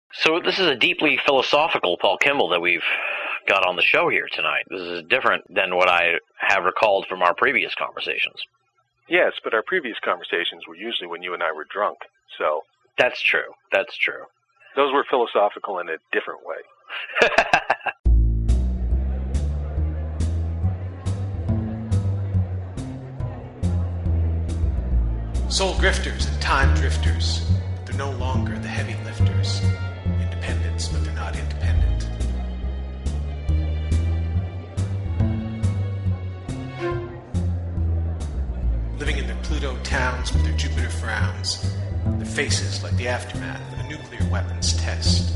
So this is a deeply philosophical Paul Kimball that we've got on the show here tonight. This is different than what I have recalled from our previous conversations. Yes, but our previous conversations were usually when you and I were drunk, so... That's true. That's true. Those were philosophical in a different way. Soul grifters and time drifters, but they're no longer the heavy lifters. Independents, but they're not independent. Living in their Pluto towns with their Jupiter frowns, their faces like the aftermath of a nuclear weapons test.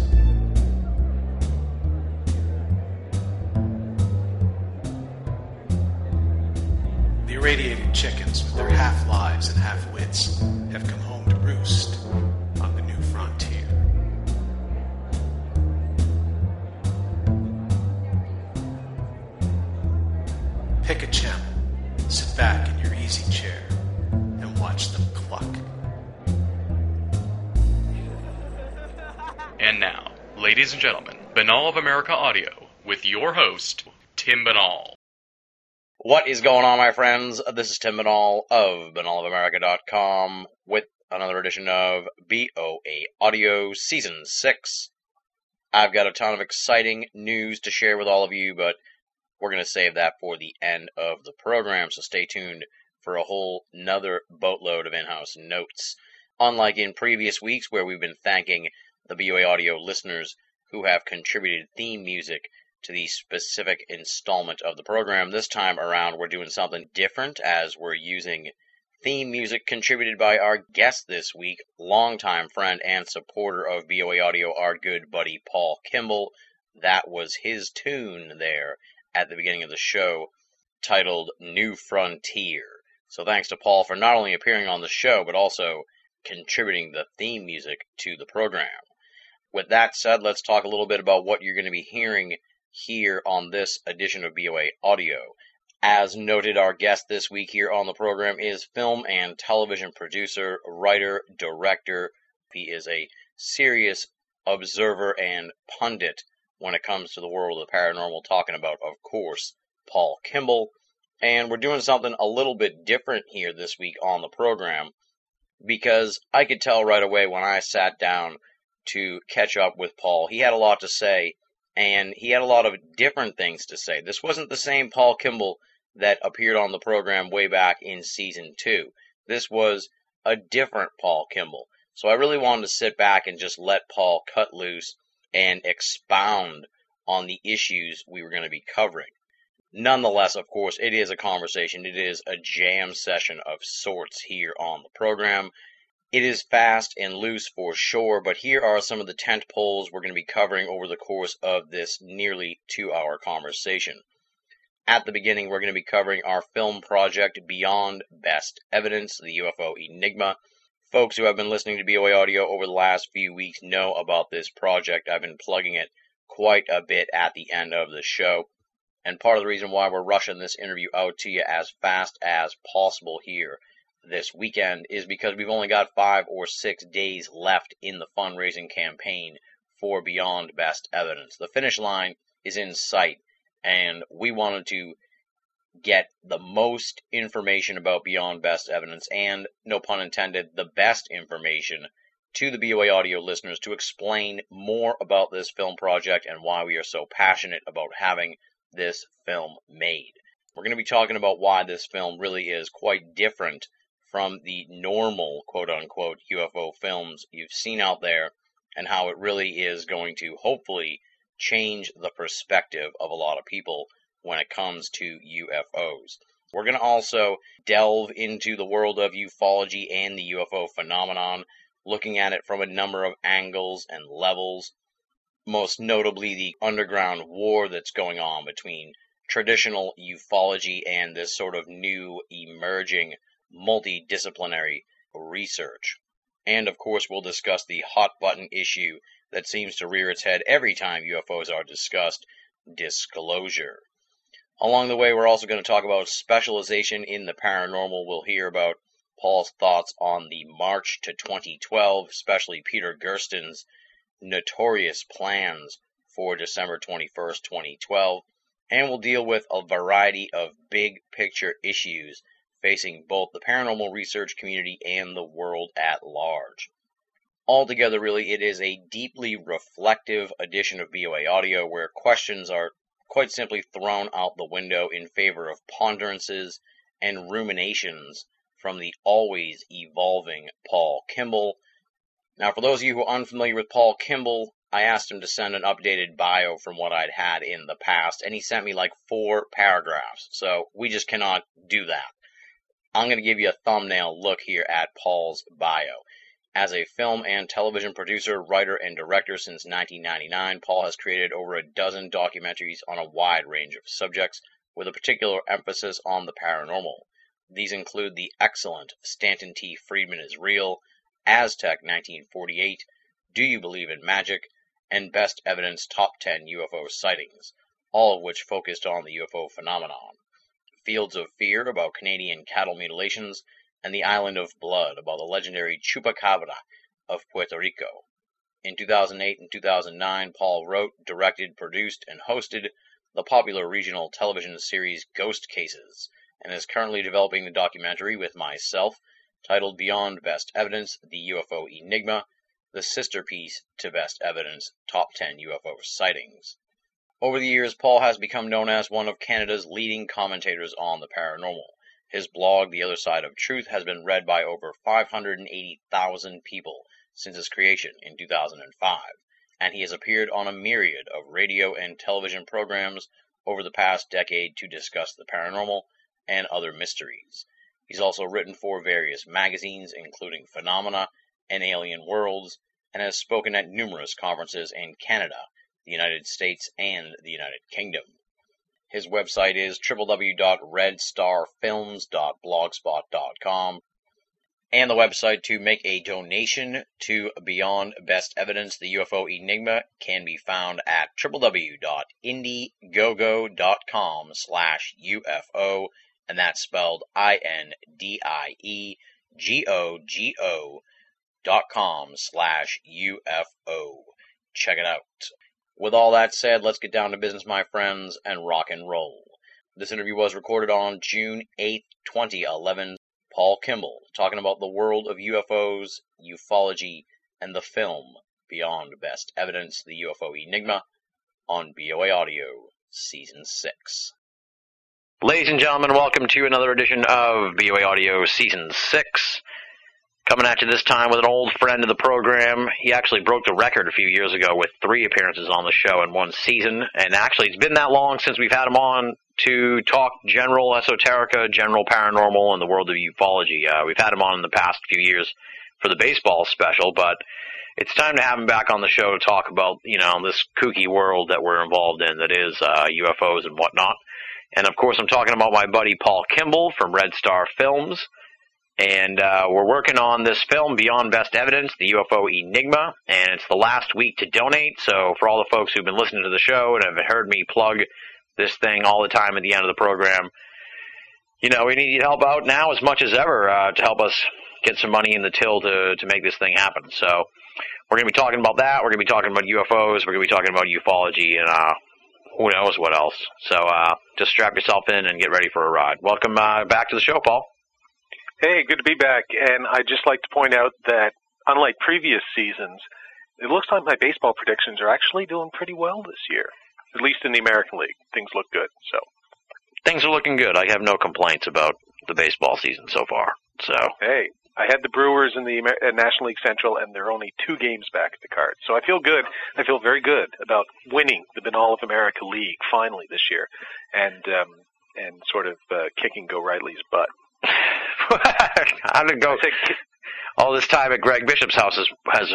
The irradiated chickens with their half-lives and half-wits have come home to roost on the new frontier. Pick a channel, sit back in your easy chair, and watch them cluck. And now, ladies and gentlemen, Banal of America Audio with your host, Tim Banal. What is going on, my friends? This is Tim Banal of banalofamerica.com with another edition of BOA Audio Season 6. I've got a ton of exciting news to share with all of you, but we're going to save that for the end of the program, so stay tuned for a whole nother boatload of in-house notes. Unlike in previous weeks where we've been thanking the BOA Audio listeners who have contributed theme music to the specific installment of the program, this time around we're doing something different as we're using theme music contributed by our guest this week, longtime friend and supporter of BOA Audio, our good buddy Paul Kimball. That was his tune there at the beginning of the show, titled New Frontier. So thanks to Paul for not only appearing on the show, but also contributing the theme music to the program. With that said, let's talk a little bit about what you're going to be hearing here on this edition of BOA Audio. As noted, our guest this week here on the program is film and television producer, writer, director. He is a serious observer and pundit when it comes to the world of the paranormal, talking about, of course, Paul Kimball. And we're doing something a little bit different here this week on the program, because I could tell right away when I sat down to catch up with Paul, he had a lot to say, and he had a lot of different things to say. This wasn't the same Paul Kimball that appeared on the program way back in Season 2. This was a different Paul Kimball. So I really wanted to sit back and just let Paul cut loose and expound on the issues we were going to be covering. Nonetheless, of course, it is a conversation. It is a jam session of sorts here on the program. It is fast and loose for sure, but here are some of the tent poles we're going to be covering over the course of this nearly 2-hour conversation. At the beginning, we're going to be covering our film project, Beyond Best Evidence, the UFO Enigma. Folks who have been listening to BOA Audio over the last few weeks know about this project. I've been plugging it quite a bit at the end of the show. And part of the reason why we're rushing this interview out to you as fast as possible here this weekend is because we've only got 5 or 6 days left in the fundraising campaign for Beyond Best Evidence. The finish line is in sight, and we wanted to get the most information about Beyond Best Evidence, and, no pun intended, the best information to the BOA Audio listeners to explain more about this film project and why we are so passionate about having this film made. We're going to be talking about why this film really is quite different from the normal, quote-unquote, UFO films you've seen out there, and how it really is going to hopefully change the perspective of a lot of people when it comes to UFOs. We're going to also delve into the world of ufology and the UFO phenomenon, looking at it from a number of angles and levels, most notably the underground war that's going on between traditional ufology and this sort of new emerging multidisciplinary research. And of course, we'll discuss the hot button issue that seems to rear its head every time UFOs are discussed, disclosure. Along the way, we're also going to talk about specialization in the paranormal. We'll hear about Paul's thoughts on the March to 2012, especially Peter Gersten's notorious plans for December 21st, 2012, and will deal with a variety of big picture issues facing both the paranormal research community and the world at large. Altogether, really, it is a deeply reflective edition of BOA Audio where questions are quite simply thrown out the window in favor of ponderances and ruminations from the always evolving Paul Kimball. Now, for those of you who are unfamiliar with Paul Kimball, I asked him to send an updated bio from what I'd had in the past, and he sent me like 4 paragraphs, so we just cannot do that. I'm going to give you a thumbnail look here at Paul's bio. As a film and television producer, writer, and director since 1999, Paul has created over a dozen documentaries on a wide range of subjects, with a particular emphasis on the paranormal. These include the excellent Stanton T. Friedman is Real, Aztec 1948, Do You Believe in Magic, and Best Evidence Top 10 UFO Sightings, all of which focused on the UFO phenomenon. Fields of Fear about Canadian cattle mutilations, and The Island of Blood about the legendary Chupacabra of Puerto Rico. In 2008 and 2009, Paul wrote, directed, produced, and hosted the popular regional television series Ghost Cases, and is currently developing the documentary with myself, titled Beyond Best Evidence, The UFO Enigma, the sister piece to Best Evidence, Top 10 UFO Sightings. Over the years, Paul has become known as one of Canada's leading commentators on the paranormal. His blog, The Other Side of Truth, has been read by over 580,000 people since its creation in 2005, and he has appeared on a myriad of radio and television programs over the past decade to discuss the paranormal and other mysteries. He's also written for various magazines, including Phenomena and Alien Worlds, and has spoken at numerous conferences in Canada, the United States, and the United Kingdom. His website is www.redstarfilms.blogspot.com, and the website to make a donation to Beyond Best Evidence, the UFO Enigma, can be found at www.indiegogo.com/UFO, and that's spelled INDIEGOGO.com/UFO. Check it out. With all that said, let's get down to business, my friends, and rock and roll. This interview was recorded on June 8, 2011. Paul Kimball, talking about the world of UFOs, ufology, and the film Beyond Best Evidence, the UFO Enigma, on BOA Audio, Season 6. Ladies and gentlemen, welcome to another edition of BOA Audio, Season 6. Coming at you this time with an old friend of the program. He actually broke the record a few years ago with 3 appearances on the show in one season. And actually, it's been that long since we've had him on to talk general esoterica, general paranormal, and the world of ufology. We've had him on in the past few years for the baseball special, but it's time to have him back on the show to talk about, this kooky world that we're involved in that is UFOs and whatnot. And, of course, I'm talking about my buddy Paul Kimball from Red Star Films. And we're working on this film, Beyond Best Evidence, the UFO Enigma, and it's the last week to donate. So for all the folks who've been listening to the show and have heard me plug this thing all the time at the end of the program, we need your help out now as much as ever to help us get some money in the till to make this thing happen. So we're going to be talking about that. We're going to be talking about UFOs. We're going to be talking about ufology and who knows what else. So just strap yourself in and get ready for a ride. Welcome back to the show, Paul. Hey, good to be back. And I'd just like to point out that, unlike previous seasons, it looks like my baseball predictions are actually doing pretty well this year, at least in the American League. Things look good. So things are looking good. I have no complaints about the baseball season so far. So hey, I had the Brewers in the National League Central, and they're only 2 games back at the Cards. So I feel good. I feel very good about winning the Binnall of America League finally this year, and sort of kicking Go Riley's butt. How did it go? All this time at Greg Bishop's house has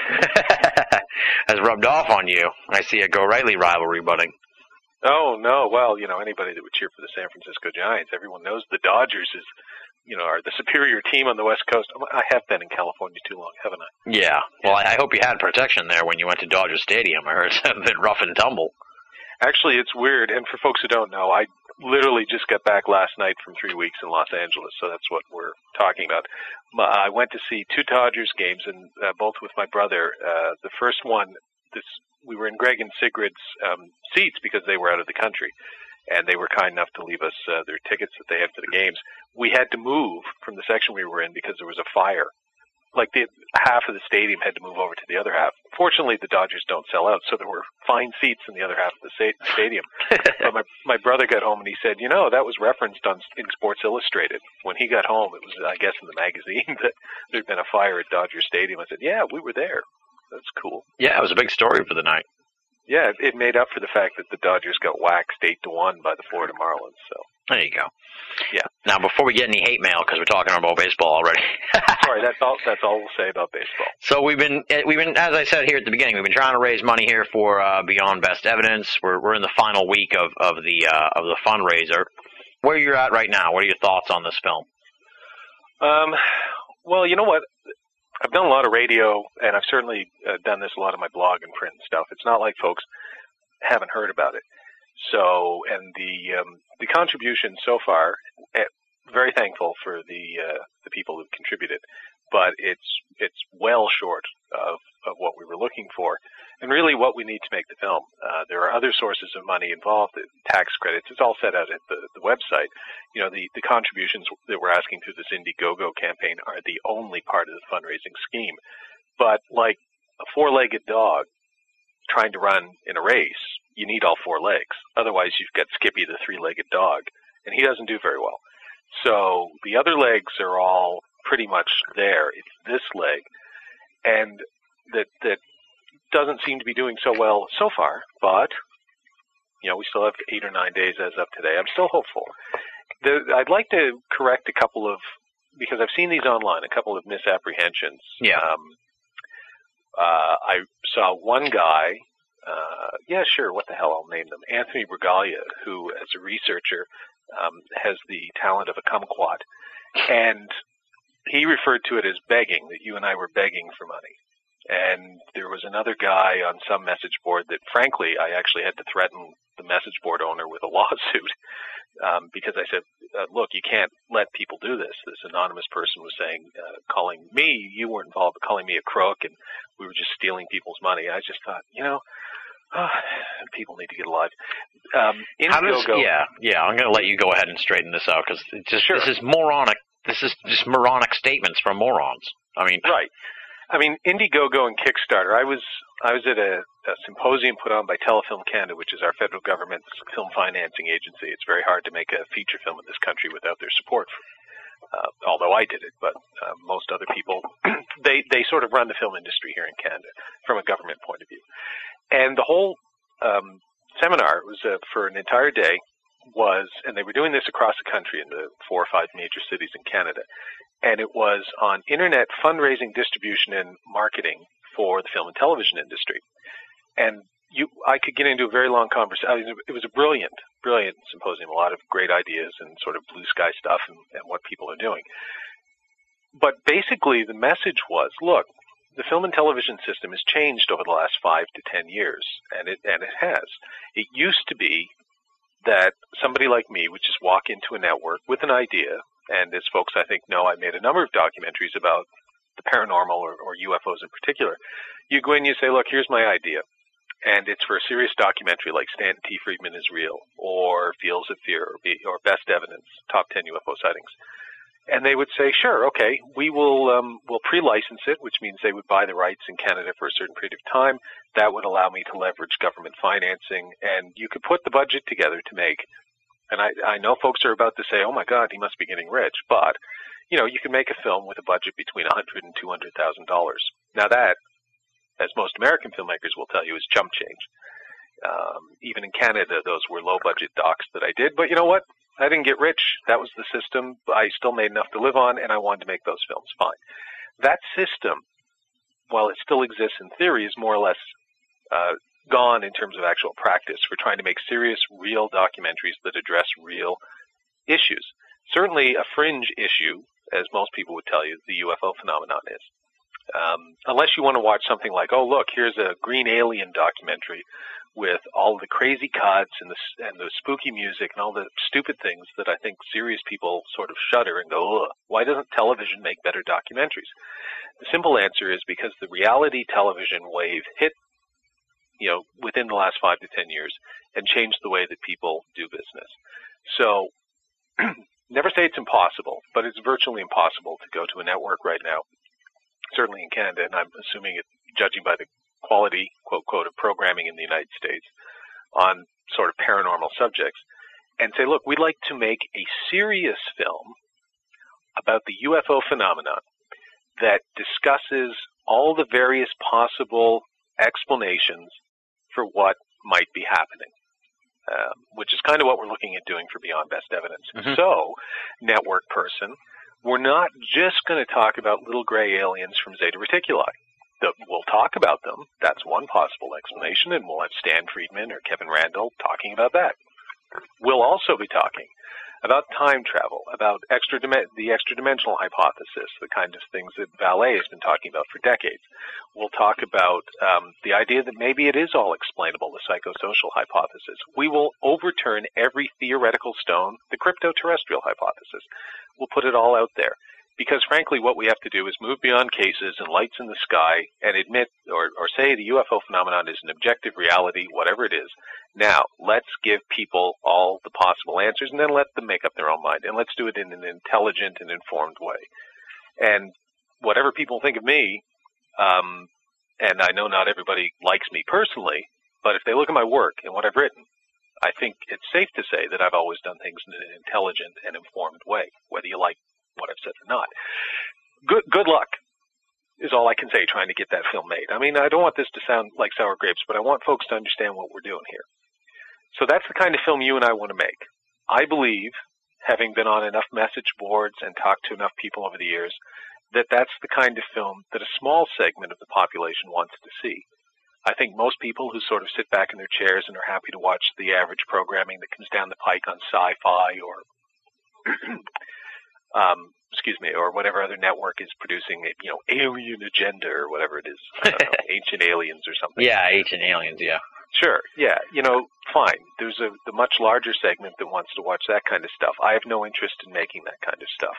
rubbed off on you. I see a Go Riley rivalry budding. Oh no! Well, anybody that would cheer for the San Francisco Giants, everyone knows the Dodgers are the superior team on the West Coast. I have been in California too long, haven't I? Yeah. Well, I hope you had protection there when you went to Dodger Stadium. I heard it's a bit rough and tumble. Actually, it's weird, and for folks who don't know, literally just got back last night from 3 weeks in Los Angeles, so that's what we're talking about. I went to see 2 Dodgers games, and both with my brother. The first one, we were in Greg and Sigrid's seats because they were out of the country, and they were kind enough to leave us their tickets that they had for the games. We had to move from the section we were in because there was a fire. Like half of the stadium had to move over to the other half. Fortunately, the Dodgers don't sell out, so there were fine seats in the other half of the stadium. But my brother got home and he said, that was referenced in Sports Illustrated. When he got home, it was, I guess, in the magazine that there'd been a fire at Dodger Stadium. I said, yeah, we were there. That's cool. Yeah, it was a big story for the night. Yeah, it made up for the fact that the Dodgers got waxed 8-1 by the Florida Marlins. So there you go. Yeah. Now, before we get any hate mail, because we're talking about baseball already. Sorry, that's all we'll say about baseball. So we've been, as I said here at the beginning, we've been trying to raise money here for Beyond Best Evidence. We're in the final week of the fundraiser. Where you're at right now? What are your thoughts on this film? Well, you know what? I've done a lot of radio, and I've certainly done this a lot of my blog and print and stuff. It's not like folks haven't heard about it. So, and the contribution so far, very thankful for the people who've contributed, but it's well short of what we were looking for, and really what we need to make the film. There are other sources of money involved, tax credits. It's all set out at the website. The contributions that we're asking through this Indiegogo campaign are the only part of the fundraising scheme. But like a 4-legged dog trying to run in a race, you need all 4 legs. Otherwise, you've got Skippy, the 3-legged dog, and he doesn't do very well. So the other legs are all pretty much there. It's this leg, and that doesn't seem to be doing so well so far, but we still have 8 or 9 days as of today. I'm still hopeful. I'd like to correct a couple of, because I've seen these online, a couple of misapprehensions. Yeah. I saw one guy, what the hell, I'll name them, Anthony Bragalia, who, as a researcher, has the talent of a kumquat, and he referred to it as begging, that you and I were begging for money. And there was another guy on some message board that, frankly, I actually had to threaten the message board owner with a lawsuit because I said, look, you can't let people do this. This anonymous person was saying, calling me, you weren't involved, but calling me a crook, and we were just stealing people's money. I just thought, people need to get alive. Indiegogo, I'm going to let you go ahead and straighten this out, because sure. This is moronic. This is just moronic statements from morons. Right. Indiegogo and Kickstarter. I was at a symposium put on by Telefilm Canada, which is our federal government's film financing agency. It's very hard to make a feature film in this country without their support. Although I did it, but most other people, they sort of run the film industry here in Canada from a government point of view. And the whole seminar was for an entire day. And they were doing this across the country in the 4 or 5 major cities in Canada. And it was on internet fundraising, distribution, and marketing for the film and television industry. And I could get into a very long conversation. It was a brilliant symposium, a lot of great ideas and sort of blue sky stuff and what people are doing. But basically the message was, look, the film and television system has changed over the last 5 to 10 years, and it has. It used to be that somebody like me would just walk into a network with an idea, and as folks I think know, I made a number of documentaries about the paranormal or UFOs in particular. You go in and you say, look, here's my idea, and it's for a serious documentary like Stanton T. Friedman is Real, or Fields of Fear, or Best Evidence, Top 10 UFO Sightings. And they would say, sure, okay, we'll pre-license it, which means they would buy the rights in Canada for a certain period of time. That would allow me to leverage government financing, and you could put the budget together to make. And I know folks are about to say, oh my God, he must be getting rich, but you can make a film with a budget between $100,000 and $200,000. Now that, as most American filmmakers will tell you, is chump change. Even in Canada, those were low-budget docs that I did, but you know what? I didn't get rich. That was the system. I still made enough to live on, and I wanted to make those films. Fine. That system, while it still exists in theory, is more or less gone in terms of actual practice for trying to make serious, real documentaries that address real issues. Certainly a fringe issue, as most people would tell you, the UFO phenomenon is. Unless you want to watch something like, oh, look, here's a green alien documentary with all the crazy cuts and the spooky music and all the stupid things that I think serious people sort of shudder and go, ugh, why doesn't television make better documentaries? The simple answer is because the reality television wave hit, within the last 5 to 10 years and changed the way that people do business. So never say it's impossible, but it's virtually impossible to go to a network right now, certainly in Canada, and I'm assuming it, judging by the quality, quote, quote, of programming in the United States on sort of paranormal subjects, and say, look, we'd like to make a serious film about the UFO phenomenon that discusses all the various possible explanations for what might be happening, which is kind of what we're looking at doing for Beyond Best Evidence. Mm-hmm. So, network person, we're not just going to talk about little gray aliens from Zeta Reticuli. We'll talk about them. That's one possible explanation, and we'll have Stan Friedman or Kevin Randall talking about that. We'll also be talking about time travel, about the extra-dimensional hypothesis, the kind of things that Vallée has been talking about for decades. We'll talk about the idea that maybe it is all explainable, the psychosocial hypothesis. We will overturn every theoretical stone, the crypto-terrestrial hypothesis. We'll put it all out there. Because, frankly, what we have to do is move beyond cases and lights in the sky and admit or say the UFO phenomenon is an objective reality, whatever it is. Now, let's give people all the possible answers and then let them make up their own mind. And let's do it in an intelligent and informed way. And whatever people think of me, and I know not everybody likes me personally, but if they look at my work and what I've written, I think it's safe to say that I've always done things in an intelligent and informed way, whether you like what I've said or not. Good luck is all I can say trying to get that film made. I mean, I don't want this to sound like sour grapes, but I want folks to understand what we're doing here. So that's the kind of film you and I want to make. I believe, having been on enough message boards and talked to enough people over the years, that that's the kind of film that a small segment of the population wants to see. I think most people who sort of sit back in their chairs and are happy to watch the average programming that comes down the pike on Sci-Fi or or whatever other network is producing, Alien Agenda or whatever it is. I don't know, Ancient Aliens or something. Yeah, Ancient Aliens, yeah. Sure, yeah, fine. There's the much larger segment that wants to watch that kind of stuff. I have no interest in making that kind of stuff.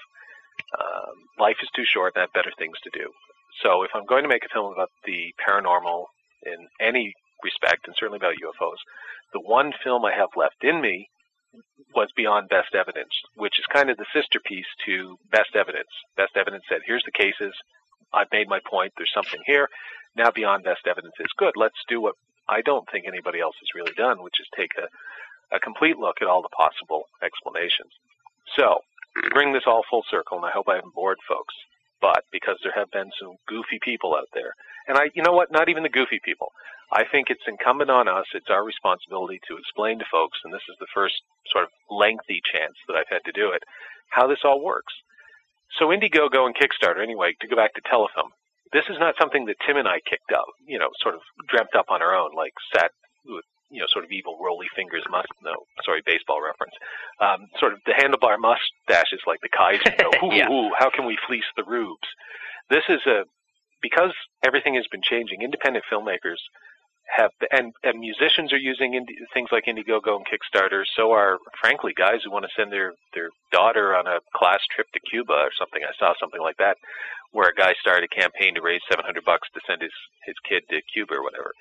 Life is too short and I have better things to do. So if I'm going to make a film about the paranormal in any respect, and certainly about UFOs, the one film I have left in me was Beyond Best Evidence, which is kind of the sister piece to Best Evidence. Best Evidence said, here's the cases, I've made my point, there's something here. Now Beyond Best Evidence is good. Let's do what I don't think anybody else has really done, which is take a complete look at all the possible explanations. So, to bring this all full circle, and I hope I haven't bored folks, but because there have been some goofy people out there, and not even the goofy people. I think it's incumbent on us, it's our responsibility to explain to folks, and this is the first sort of lengthy chance that I've had to do it, how this all works. So Indiegogo and Kickstarter, anyway, to go back to Telefilm, this is not something that Tim and I kicked up, sort of dreamt up on our own, like sat with, sort of evil rolly fingers, baseball reference. Sort of the handlebar mustaches like the Kaiser, Yeah. How can we fleece the rubes? This is because everything has been changing, independent filmmakers have, and musicians are using things like Indiegogo and Kickstarter. So are, frankly, guys who want to send their daughter on a class trip to Cuba or something. I saw something like that, where a guy started a campaign to raise $700 to send his kid to Cuba or whatever.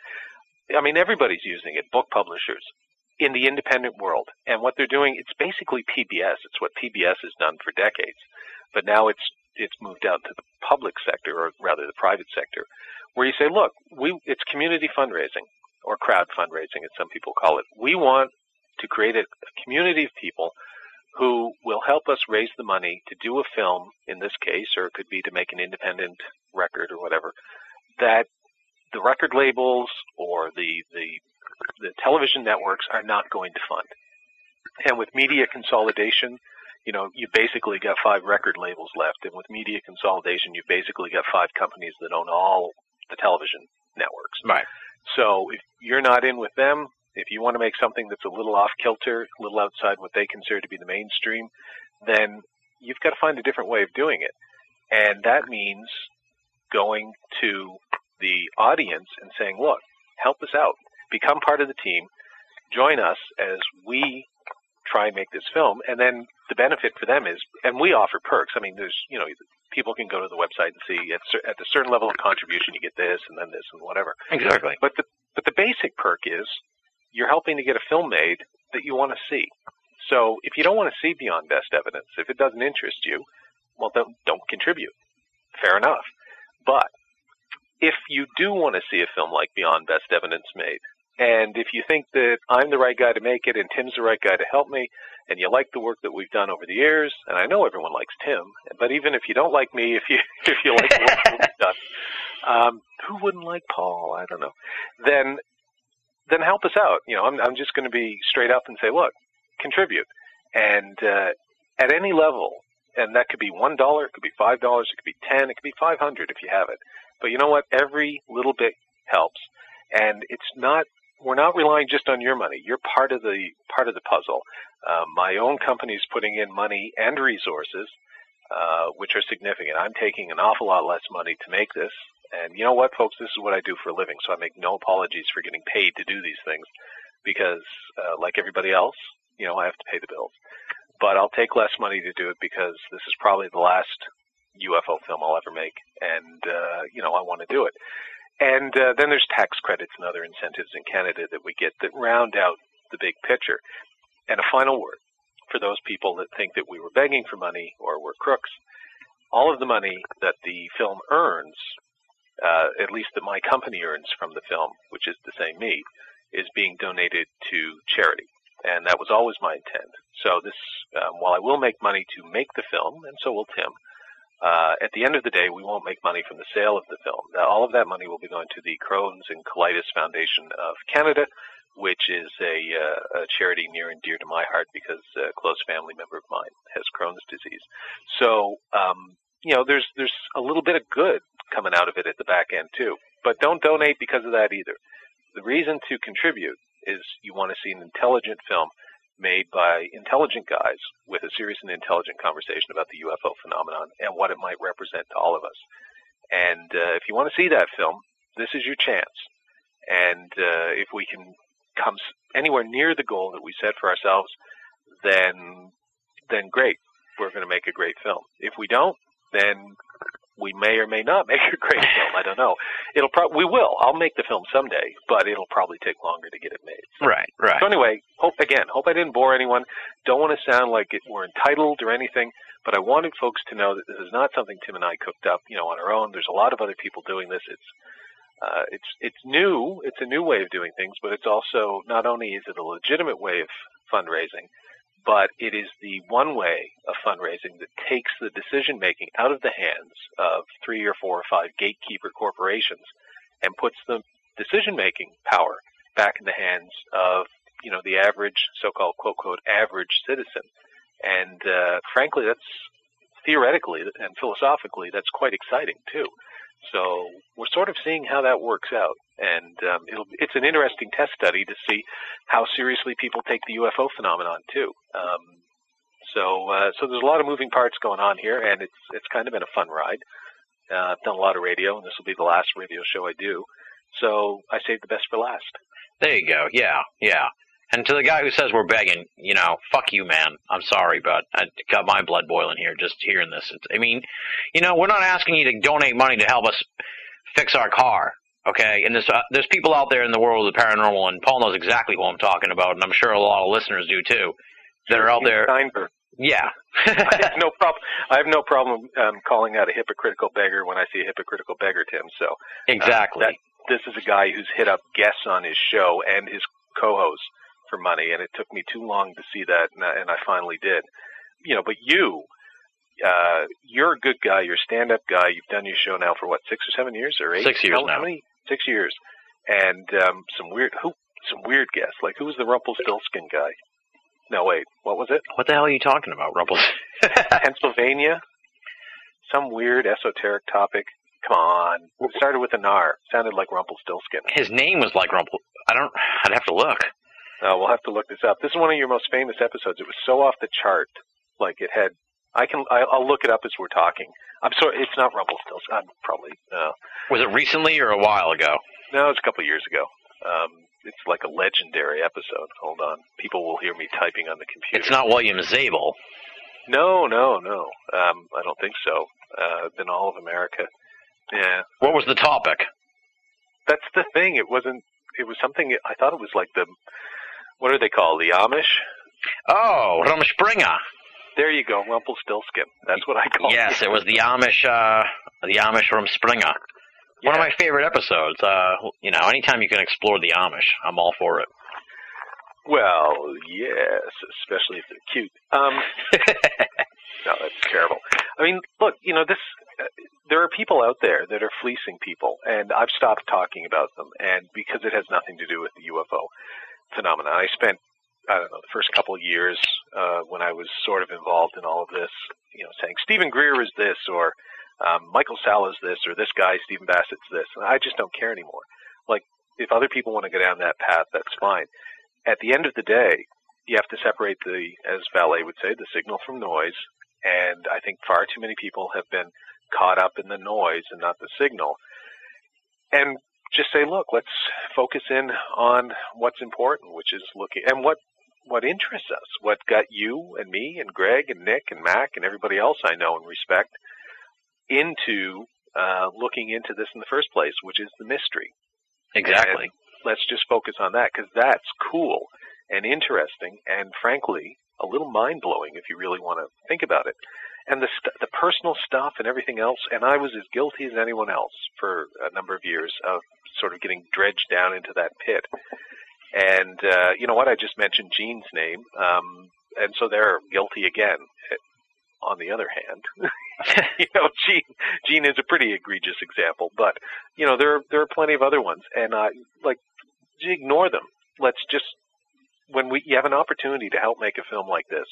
I mean, everybody's using it. Book publishers in the independent world, and what they're doing, it's basically PBS. It's what PBS has done for decades, but now it's moved out to the public sector, or rather the private sector, where you say, look, it's community fundraising, or crowd fundraising, as some people call it. We want to create a community of people who will help us raise the money to do a film, in this case, or it could be to make an independent record or whatever, that the record labels or the television networks are not going to fund. And with media consolidation, you basically got 5 record labels left, and with media consolidation, you basically got 5 companies that own all the television networks. Right. So if you're not in with them, if you want to make something that's a little off kilter, a little outside what they consider to be the mainstream, then you've got to find a different way of doing it. And that means going to the audience and saying, look, help us out. become part of the team, join us as we try and make this film, and then the benefit for them is, and we offer perks. I mean, there's, people can go to the website and see at a certain level of contribution you get this and then this and whatever. Exactly. But the basic perk is you're helping to get a film made that you want to see. So if you don't want to see Beyond Best Evidence, if it doesn't interest you, well, don't contribute. Fair enough. But if you do want to see a film like Beyond Best Evidence made, and if you think that I'm the right guy to make it and Tim's the right guy to help me, and you like the work that we've done over the years, and I know everyone likes Tim, but even if you don't like me, if you like the work that we've done, who wouldn't like Paul? I don't know. Then help us out. I'm just going to be straight up and say, look, contribute. And at any level, and that could be $1, it could be $5, it could be $10, it could be $500 if you have it. But you know what? Every little bit helps. And we're not relying just on your money. You're part of the puzzle. My own company is putting in money and resources, which are significant. I'm taking an awful lot less money to make this. And you know what, folks? This is what I do for a living, so I make no apologies for getting paid to do these things because, like everybody else, I have to pay the bills. But I'll take less money to do it because this is probably the last UFO film I'll ever make, and, I want to do it. And then there's tax credits and other incentives in Canada that we get that round out the big picture. And a final word for those people that think that we were begging for money or we're crooks. All of the money that the film earns, at least that my company earns from the film, which is to say me, is being donated to charity. And that was always my intent. So this, while I will make money to make the film, and so will Tim, at the end of the day, we won't make money from the sale of the film. All of that money will be going to the Crohn's and Colitis Foundation of Canada, which is a charity near and dear to my heart because a close family member of mine has Crohn's disease. So, there's a little bit of good coming out of it at the back end too. But don't donate because of that either. The reason to contribute is you want to see an intelligent film made by intelligent guys with a serious and intelligent conversation about the UFO phenomenon and what it might represent to all of us. And if you want to see that film, this is your chance. And if we can come anywhere near the goal that we set for ourselves, then great. We're going to make a great film. If we don't, then we may or may not make a great film. I don't know. We will. I'll make the film someday, but it'll probably take longer to get it made. So, Right. So anyway, hope I didn't bore anyone. Don't want to sound like we're entitled or anything, but I wanted folks to know that this is not something Tim and I cooked up, on our own. There's a lot of other people doing this. It's new. It's a new way of doing things, but it's also not only is it a legitimate way of fundraising, but it is the one way of fundraising that takes the decision-making out of the hands of 3 or 4 or 5 gatekeeper corporations and puts the decision-making power back in the hands of, the average, so-called, quote-quote, average citizen. And frankly, that's theoretically and philosophically, that's quite exciting, too. So we're sort of seeing how that works out. And it's an interesting test study to see how seriously people take the UFO phenomenon too. So there's a lot of moving parts going on here, and it's kind of been a fun ride. I've done a lot of radio, and this will be the last radio show I do. So I saved the best for last. There you go. Yeah. And to the guy who says we're begging, fuck you, man. I'm sorry, but I got my blood boiling here just hearing this. We're not asking you to donate money to help us fix our car. Okay, and there's people out there in the world of the paranormal, and Paul knows exactly who I'm talking about, and I'm sure a lot of listeners do too, that are out there. Steinberg. Yeah. I have no problem calling out a hypocritical beggar when I see a hypocritical beggar, Tim. So exactly. This is a guy who's hit up guests on his show and his co-hosts for money, and it took me too long to see that, and I finally did. But you're a good guy. You're a stand-up guy. You've done your show now for what, 6 or 7 years or 8? 6 years now. How many? 6 years. And some weird guests. Like, who was the Rumpelstiltskin guy? No, wait. What was it? What the hell are you talking about, Pennsylvania? Some weird esoteric topic. Come on. It started with an R. Sounded like Rumpelstiltskin. His name was like I'd have to look. We'll have to look this up. This is one of your most famous episodes. It was so off the chart. Like, it had... I'll look it up as we're talking. I'm sorry, it's not Rumpelstiltskin. I'm probably... Was it recently or a while ago? No, it's a couple of years ago. it's like a legendary episode. Hold on. People will hear me typing on the computer. It's not William Zabel. No. I don't think so. Been All of America. Yeah. What was the topic? That's the thing. It was something, I thought it was like what are they called? The Amish? Oh, Rumspringa. There you go, Rumpelstiltskin. That's what I call it. Yes, it was the Amish Rumspringa. One of my favorite episodes. Anytime you can explore the Amish, I'm all for it. Well, yes, especially if they're cute. No, that's terrible. I mean, look, there are people out there that are fleecing people, and I've stopped talking about them, and because it has nothing to do with the UFO phenomenon. I spent, the first couple of years when I was sort of involved in all of this, saying Stephen Greer is this, or Michael Sala's this, or this guy, Stephen Bassett's this. And I just don't care anymore. Like, if other people want to go down that path, that's fine. At the end of the day, you have to separate as Vallée would say, the signal from noise. And I think far too many people have been caught up in the noise and not the signal. And just say, look, let's focus in on what's important, which is looking, and what interests us, what got you and me and Greg and Nick and Mac and everybody else I know and respect into looking into this in the first place, which is the mystery. Exactly. And let's just focus on that, because that's cool and interesting and, frankly, a little mind-blowing if you really want to think about it. And the personal stuff and everything else, and I was as guilty as anyone else for a number of years of sort of getting dredged down into that pit. And you know what? I just mentioned Gene's name, and so they're guilty again. On the other hand, Gene is a pretty egregious example, but there are plenty of other ones, and ignore them. Let's just, when you have an opportunity to help make a film like this,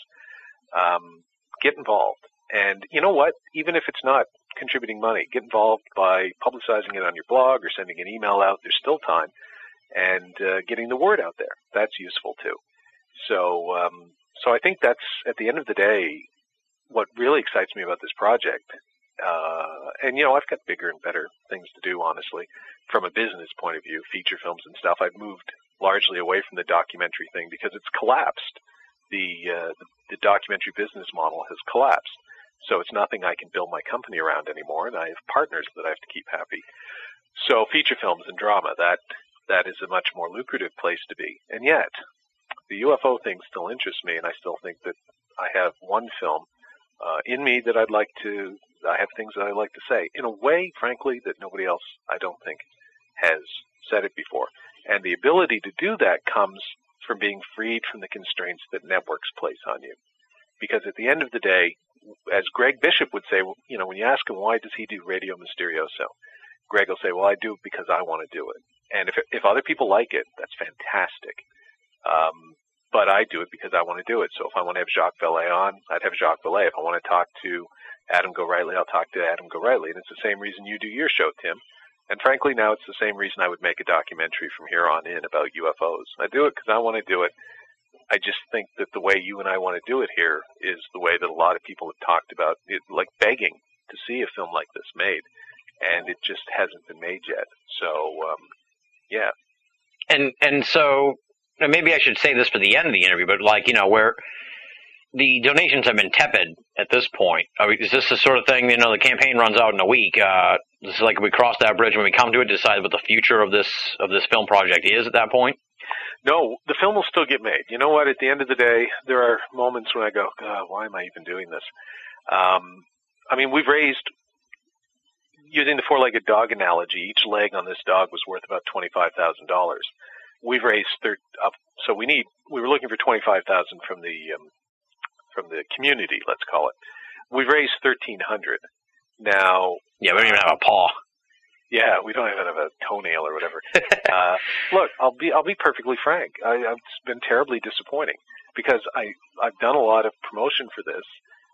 get involved. And you know what? Even if it's not contributing money, get involved by publicizing it on your blog or sending an email out. There's still time, and getting the word out there. That's useful too. So I think that's, at the end of the day, what really excites me about this project. And I've got bigger and better things to do, honestly, from a business point of view, feature films and stuff. I've moved largely away from the documentary thing because it's collapsed. The documentary business model has collapsed. So it's nothing I can build my company around anymore, and I have partners that I have to keep happy. So feature films and drama, that is a much more lucrative place to be. And yet, the UFO thing still interests me, and I still think that I have one film in me that I have things that I'd like to say, in a way, frankly, that nobody else, I don't think, has said it before. And the ability to do that comes from being freed from the constraints that networks place on you. Because at the end of the day, as Greg Bishop would say, when you ask him why does he do Radio Mysterioso, Greg will say, well, I do it because I want to do it. And if other people like it, that's fantastic. But I do it because I want to do it. So if I want to have Jacques Vallée on, I'd have Jacques Vallée. If I want to talk to Adam Gorightly, I'll talk to Adam Gorightly. And it's the same reason you do your show, Tim. And frankly, now it's the same reason I would make a documentary from here on in about UFOs. I do it because I want to do it. I just think that the way you and I want to do it here is the way that a lot of people have talked about it, like begging to see a film like this made. And it just hasn't been made yet. So, yeah. And so, maybe I should say this for the end of the interview, but where the donations have been tepid at this point. Is this the sort of thing, the campaign runs out in a week. This is like we cross that bridge when we come to it, decide what the future of this film project is at that point? No, the film will still get made. You know what? At the end of the day, there are moments when I go, God, why am I even doing this? We've raised, using the four-legged dog analogy, each leg on this dog was worth about $25,000. We've raised we were looking for $25,000 from the community, let's call it. We've raised $1,300. Now, yeah, we don't even have a paw. Yeah, we don't even have a toenail or whatever. Look, I'll be perfectly frank. It's been terribly disappointing because I've done a lot of promotion for this,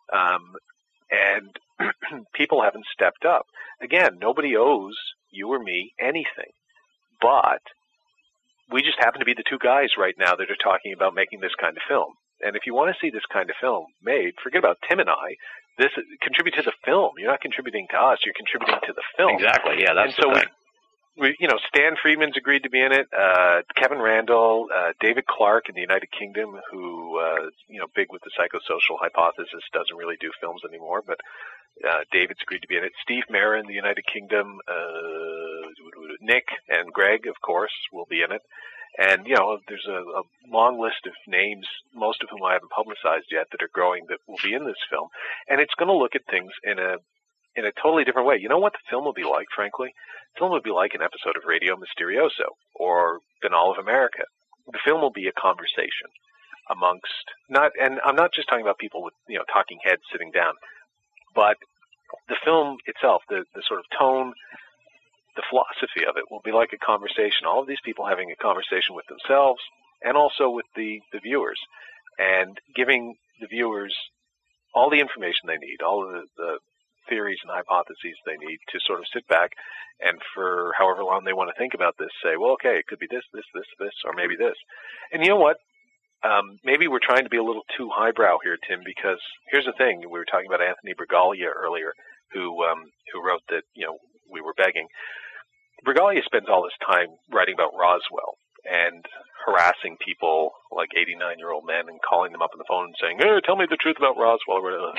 and people haven't stepped up. Again, nobody owes you or me anything, but we just happen to be the two guys right now that are talking about making this kind of film. And if you want to see this kind of film made, forget about Tim and I. Contribute to the film. You're not contributing to us. You're contributing to the film. Exactly. Yeah, that's the thing. Stan Friedman's agreed to be in it. Kevin Randall, David Clark in the United Kingdom, who, big with the psychosocial hypothesis, doesn't really do films anymore, but David's agreed to be in it. Steve Mera in the United Kingdom, Nick and Greg, of course, will be in it. And, there's a long list of names, most of whom I haven't publicized yet, that are growing that will be in this film. And it's going to look at things in a totally different way. You know what the film will be like, frankly? The film will be like an episode of Radio Mysterioso or Binnall of America. The film will be a conversation and I'm not just talking about people with, talking heads sitting down, but the film itself, the sort of tone, the philosophy of it will be like a conversation. All of these people having a conversation with themselves and also with the viewers, and giving the viewers all the information they need, all of the theories and hypotheses they need to sort of sit back and for however long they want to think about this, say, well, okay, it could be this, or maybe this. And you know what? Maybe we're trying to be a little too highbrow here, Tim, because here's the thing. We were talking about Anthony Bragalia earlier, who wrote that, we were begging. Bragalia spends all his time writing about Roswell and harassing people like 89-year-old men and calling them up on the phone and saying, hey, tell me the truth about Roswell. Or whatever.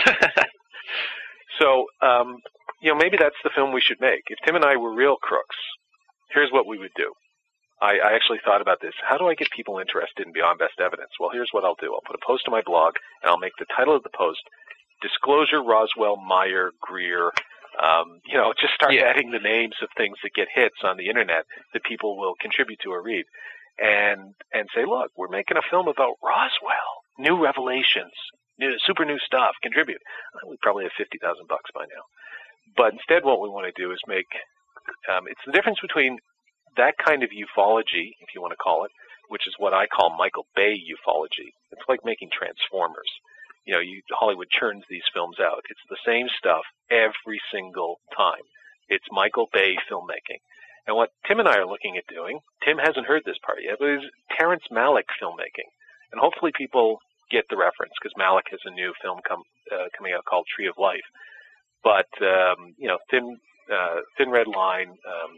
So, maybe that's the film we should make. If Tim and I were real crooks, here's what we would do. I actually thought about this. How do I get people interested in Beyond Best Evidence? Well, here's what I'll do. I'll put a post on my blog, and I'll make the title of the post, Disclosure, Roswell, Meyer, Greer. Just start adding the names of things that get hits on the internet that people will contribute to or read. And say, look, we're making a film about Roswell. New revelations. Super new stuff. Contribute. We probably have $50,000 by now. But instead what we want to do is make it's the difference between that kind of ufology, if you want to call it, which is what I call Michael Bay ufology. It's like making Transformers. Hollywood churns these films out. It's the same stuff every single time. It's Michael Bay filmmaking. And what Tim and I are looking at doing, Tim hasn't heard this part yet, but is Terrence Malick filmmaking. And hopefully people get the reference, because Malick has a new film coming out called Tree of Life. But, Thin Red Line,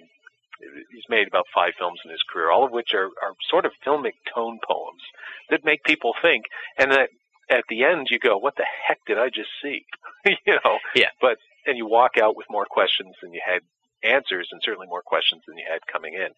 he's made about 5 films in his career, all of which are sort of filmic tone poems that make people think, and that at the end you go, what the heck did I just see? Yeah. And you walk out with more questions than you had answers, and certainly more questions than you had coming in.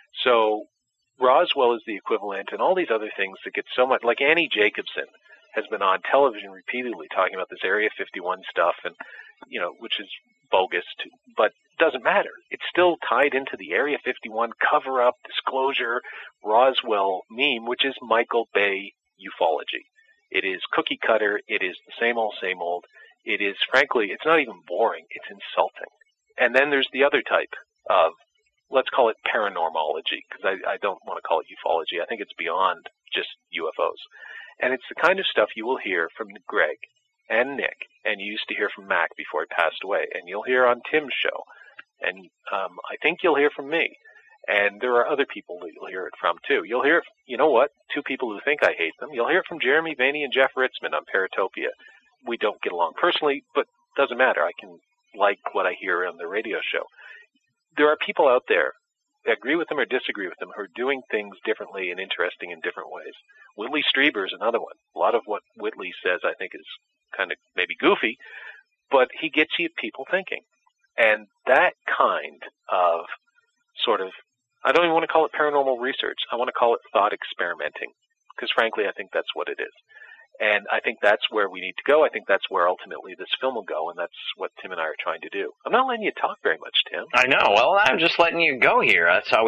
So Roswell is the equivalent, and all these other things that get so much, like Annie Jacobson has been on television repeatedly talking about this Area 51 stuff, and which is bogus, but doesn't matter. It's still tied into the Area 51 cover-up, disclosure, Roswell meme, which is Michael Bay ufology. It is cookie cutter. It is the same old. It is, frankly, it's not even boring. It's insulting. And then there's the other type of, let's call it paranormology, because I don't want to call it ufology. I think it's beyond just UFOs. And it's the kind of stuff you will hear from Greg and Nick, and you used to hear from Mac before he passed away, and you'll hear on Tim's show. And I think you'll hear from me. And there are other people that you'll hear it from, too. You'll hear, 2 people who think I hate them. You'll hear it from Jeremy Vaney and Jeff Ritzman on Paratopia. We don't get along personally, but doesn't matter. I can like what I hear on the radio show. There are people out there, agree with them or disagree with them, who are doing things differently and interesting in different ways. Whitley Strieber is another one. A lot of what Whitley says I think is kind of maybe goofy, but he gets you people thinking. And that kind of sort of, I don't even want to call it paranormal research. I want to call it thought experimenting, because frankly, I think that's what it is. And I think that's where we need to go. I think that's where ultimately this film will go, and that's what Tim and I are trying to do. I'm not letting you talk very much, Tim. I know. Well, I'm just letting you go here. That's how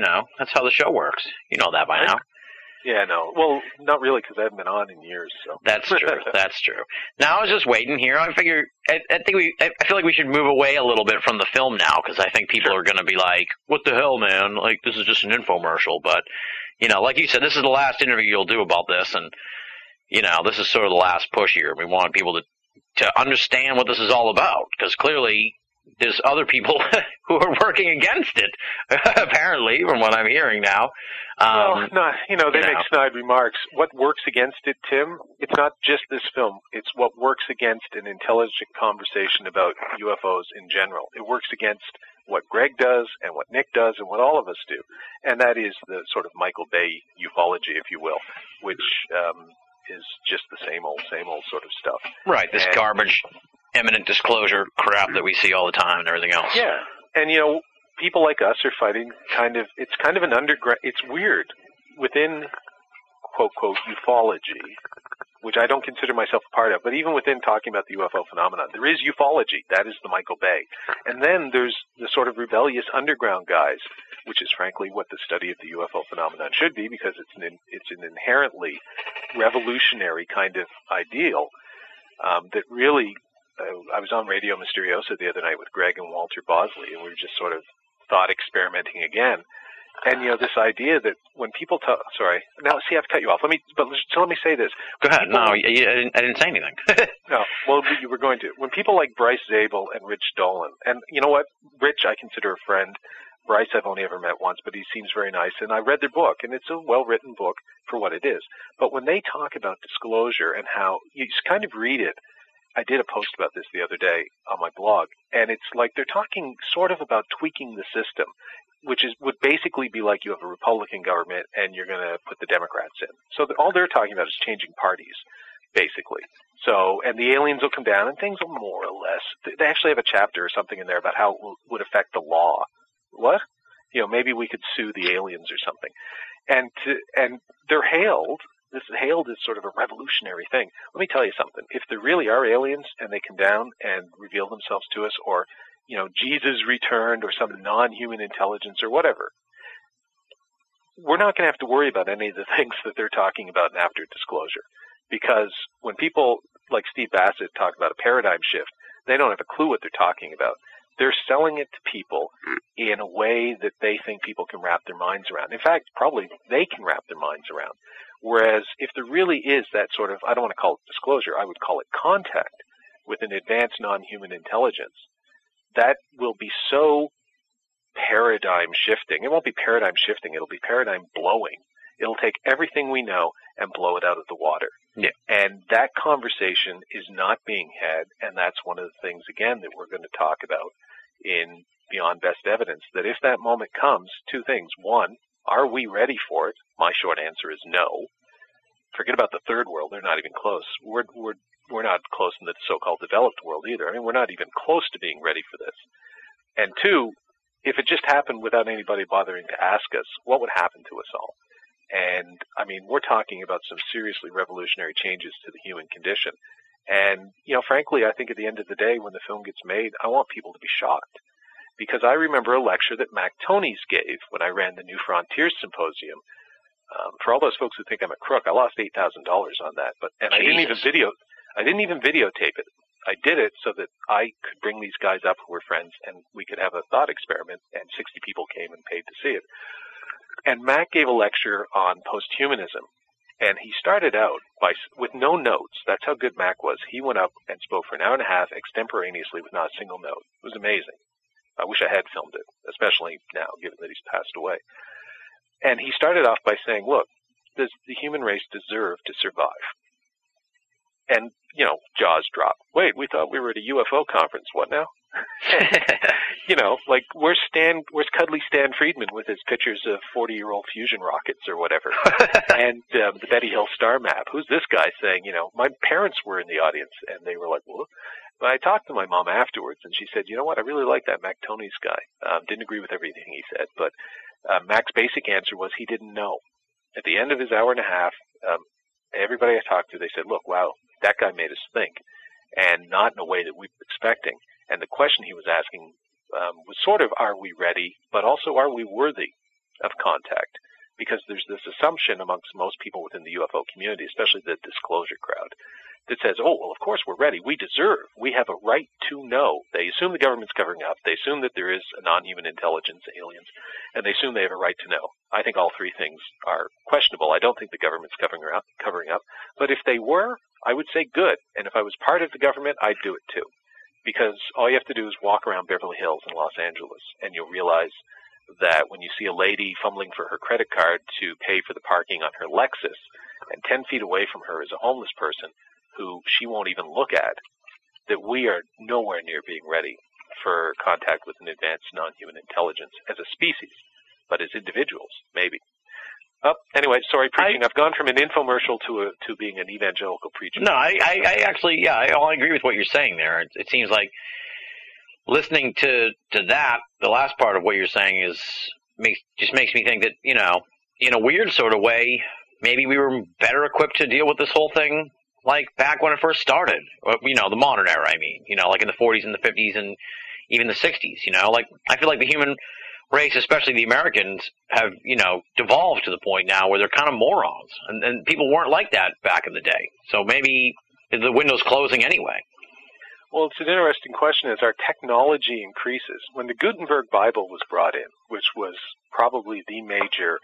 the show works. You know that by now. Yeah, no. Well, not really, because I haven't been on in years. So that's true. That's true. Now I was just waiting here. I figure. I feel like we should move away a little bit from the film now, because I think people are going to be like, "What the hell, man? Like, this is just an infomercial." But like you said, this is the last interview you'll do about this, and this is sort of the last push here. We want people to understand what this is all about, because clearly there's other people who are working against it, apparently, from what I'm hearing now. They make snide remarks. What works against it, Tim, it's not just this film. It's what works against an intelligent conversation about UFOs in general. It works against what Greg does and what Nick does and what all of us do. And that is the sort of Michael Bay ufology, if you will, which is just the same old sort of stuff. Right, this garbage, imminent disclosure crap that we see all the time and everything else. Yeah, and you know, people like us are fighting it's kind of an underground, it's weird, within quote ufology, which I don't consider myself a part of, but even within talking about the UFO phenomenon, there is ufology. That is the Michael Bay. And then there's the sort of rebellious underground guys, which is frankly what the study of the UFO phenomenon should be, because it's an inherently revolutionary kind of ideal that really, I was on Radio Mysteriosa the other night with Greg and Walter Bosley, and we were just sort of thought experimenting again. And, you know, this idea that when people talk... Sorry. Now, see, I've cut you off. Let me say this. Go ahead. No, I didn't say anything. No. Well, you were going to. When people like Bryce Zabel and Rich Dolan... And you know what? Rich, I consider a friend. Bryce, I've only ever met once, but he seems very nice. And I read their book, and it's a well-written book for what it is. But when they talk about disclosure and how... You just kind of read it. I did a post about this the other day on my blog, and it's like they're talking sort of about tweaking the system, which would basically be like you have a Republican government and you're going to put the Democrats in. So all they're talking about is changing parties, basically. So, and the aliens will come down and things will more or less, they actually have a chapter or something in there about how it would affect the law. What? You know, maybe we could sue the aliens or something. And they're hailed. This is hailed as sort of a revolutionary thing. Let me tell you something. If there really are aliens and they come down and reveal themselves to us, or, you know, Jesus returned or some non-human intelligence or whatever, we're not going to have to worry about any of the things that they're talking about after disclosure. Because when people like Steve Bassett talk about a paradigm shift, they don't have a clue what they're talking about. They're selling it to people in a way that they think people can wrap their minds around. In fact, probably they can wrap their minds around. Whereas if there really is that sort of, I don't want to call it disclosure, I would call it contact with an advanced non-human intelligence, that will be so paradigm shifting. It won't be paradigm shifting, it'll be paradigm blowing. It'll take everything we know and blow it out of the water. Yeah. And that conversation is not being had, and that's one of the things, again, that we're going to talk about in Beyond Best Evidence, that if that moment comes, two things. One, are we ready for it? My short answer is no. Forget about the third world. They're not even close. We're not close in the so-called developed world either. I mean, we're not even close to being ready for this. And two, if it just happened without anybody bothering to ask us, what would happen to us all? And, I mean, we're talking about some seriously revolutionary changes to the human condition. And, you know, frankly, I think at the end of the day, when the film gets made, I want people to be shocked. Because I remember a lecture that Mac Tonnies gave when I ran the New Frontiers Symposium. For all those folks who think I'm a crook, I lost $8,000 on that. I didn't even videotape it. I did it so that I could bring these guys up who were friends and we could have a thought experiment, and 60 people came and paid to see it. And Mac gave a lecture on posthumanism, and he started out with no notes. That's how good Mac was. He went up and spoke for an hour and a half extemporaneously with not a single note. It was amazing. I wish I had filmed it, especially now, given that he's passed away. And he started off by saying, look, does the human race deserve to survive? And, you know, jaws dropped. Wait, we thought we were at a UFO conference. What now? You know, like, where's cuddly Stan Friedman with his pictures of 40-year-old fusion rockets or whatever? And the Betty Hill star map. Who's this guy saying, you know, my parents were in the audience, and they were like, well, but I talked to my mom afterwards, and she said, you know what, I really like that Mac Tonnies guy. Didn't agree with everything he said, but Mac's basic answer was he didn't know. At the end of his hour and a half, everybody I talked to, they said, look, wow, that guy made us think, and not in a way that we were expecting. And the question he was asking was sort of, are we ready, but also, are we worthy of contact? Because there's this assumption amongst most people within the UFO community, especially the disclosure crowd, that says, oh, well, of course we're ready. We deserve. We have a right to know. They assume the government's covering up. They assume that there is a non-human intelligence, aliens, and they assume they have a right to know. I think all three things are questionable. I don't think the government's covering up. But if they were, I would say good. And if I was part of the government, I'd do it too. Because all you have to do is walk around Beverly Hills in Los Angeles, and you'll realize that when you see a lady fumbling for her credit card to pay for the parking on her Lexus, and 10 feet away from her is a homeless person who she won't even look at, that we are nowhere near being ready for contact with an advanced non-human intelligence as a species, but as individuals, maybe. Anyway, sorry, preaching. I've gone from an infomercial to being an evangelical preacher. No, I actually, yeah, I agree with what you're saying there. It seems like listening to that, the last part of what you're saying just makes me think that, you know, in a weird sort of way, maybe we were better equipped to deal with this whole thing, like back when it first started. You know, the modern era, I mean, you know, like in the 40s and the 50s and even the 60s, you know, like I feel like the human race, especially the Americans, have, you know, devolved to the point now where they're kind of morons, and people weren't like that back in the day. So maybe the window's closing anyway. Well, it's an interesting question as our technology increases. When the Gutenberg Bible was brought in, which was probably the major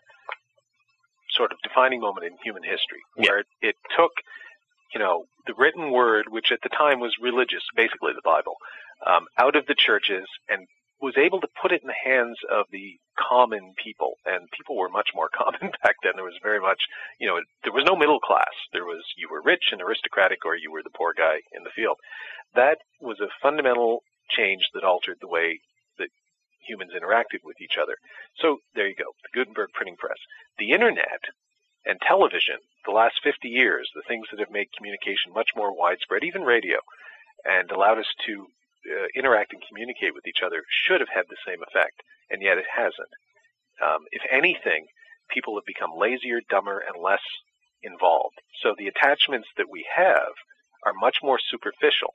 sort of defining moment in human history, where it took, you know, the written word, which at the time was religious, basically the Bible, out of the churches and was able to put it in the hands of the common people. And people were much more common back then. There was very much, you know, there was no middle class. There was, you were rich and aristocratic, or you were the poor guy in the field. That was a fundamental change that altered the way that humans interacted with each other. So there you go, the Gutenberg printing press. The internet and television, the last 50 years, the things that have made communication much more widespread, even radio, and allowed us to interact and communicate with each other, should have had the same effect, and yet it hasn't. If anything, people have become lazier, dumber, and less involved. So the attachments that we have are much more superficial,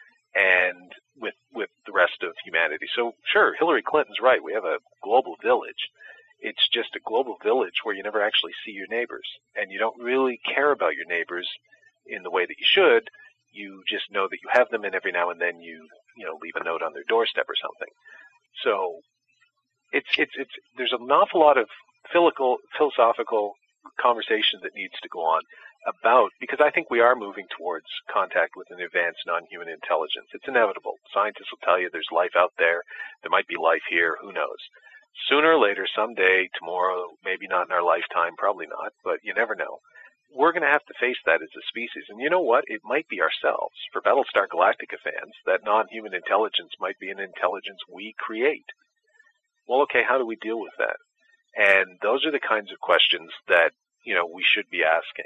and with the rest of humanity. So sure, Hillary Clinton's right. We have a global village. It's just a global village where you never actually see your neighbors, and you don't really care about your neighbors in the way that you should. You just know that you have them, and every now and then you know, leave a note on their doorstep or something. So it's there's an awful lot of philosophical conversation that needs to go on about, because I think we are moving towards contact with an advanced non-human intelligence. It's inevitable. Scientists will tell you there's life out there. There might be life here. Who knows? Sooner or later, someday, tomorrow, maybe not in our lifetime, probably not, but you never know. We're going to have to face that as a species. And you know what? It might be ourselves. For Battlestar Galactica fans, that non-human intelligence might be an intelligence we create. Well, okay, how do we deal with that? And those are the kinds of questions that, you know, we should be asking.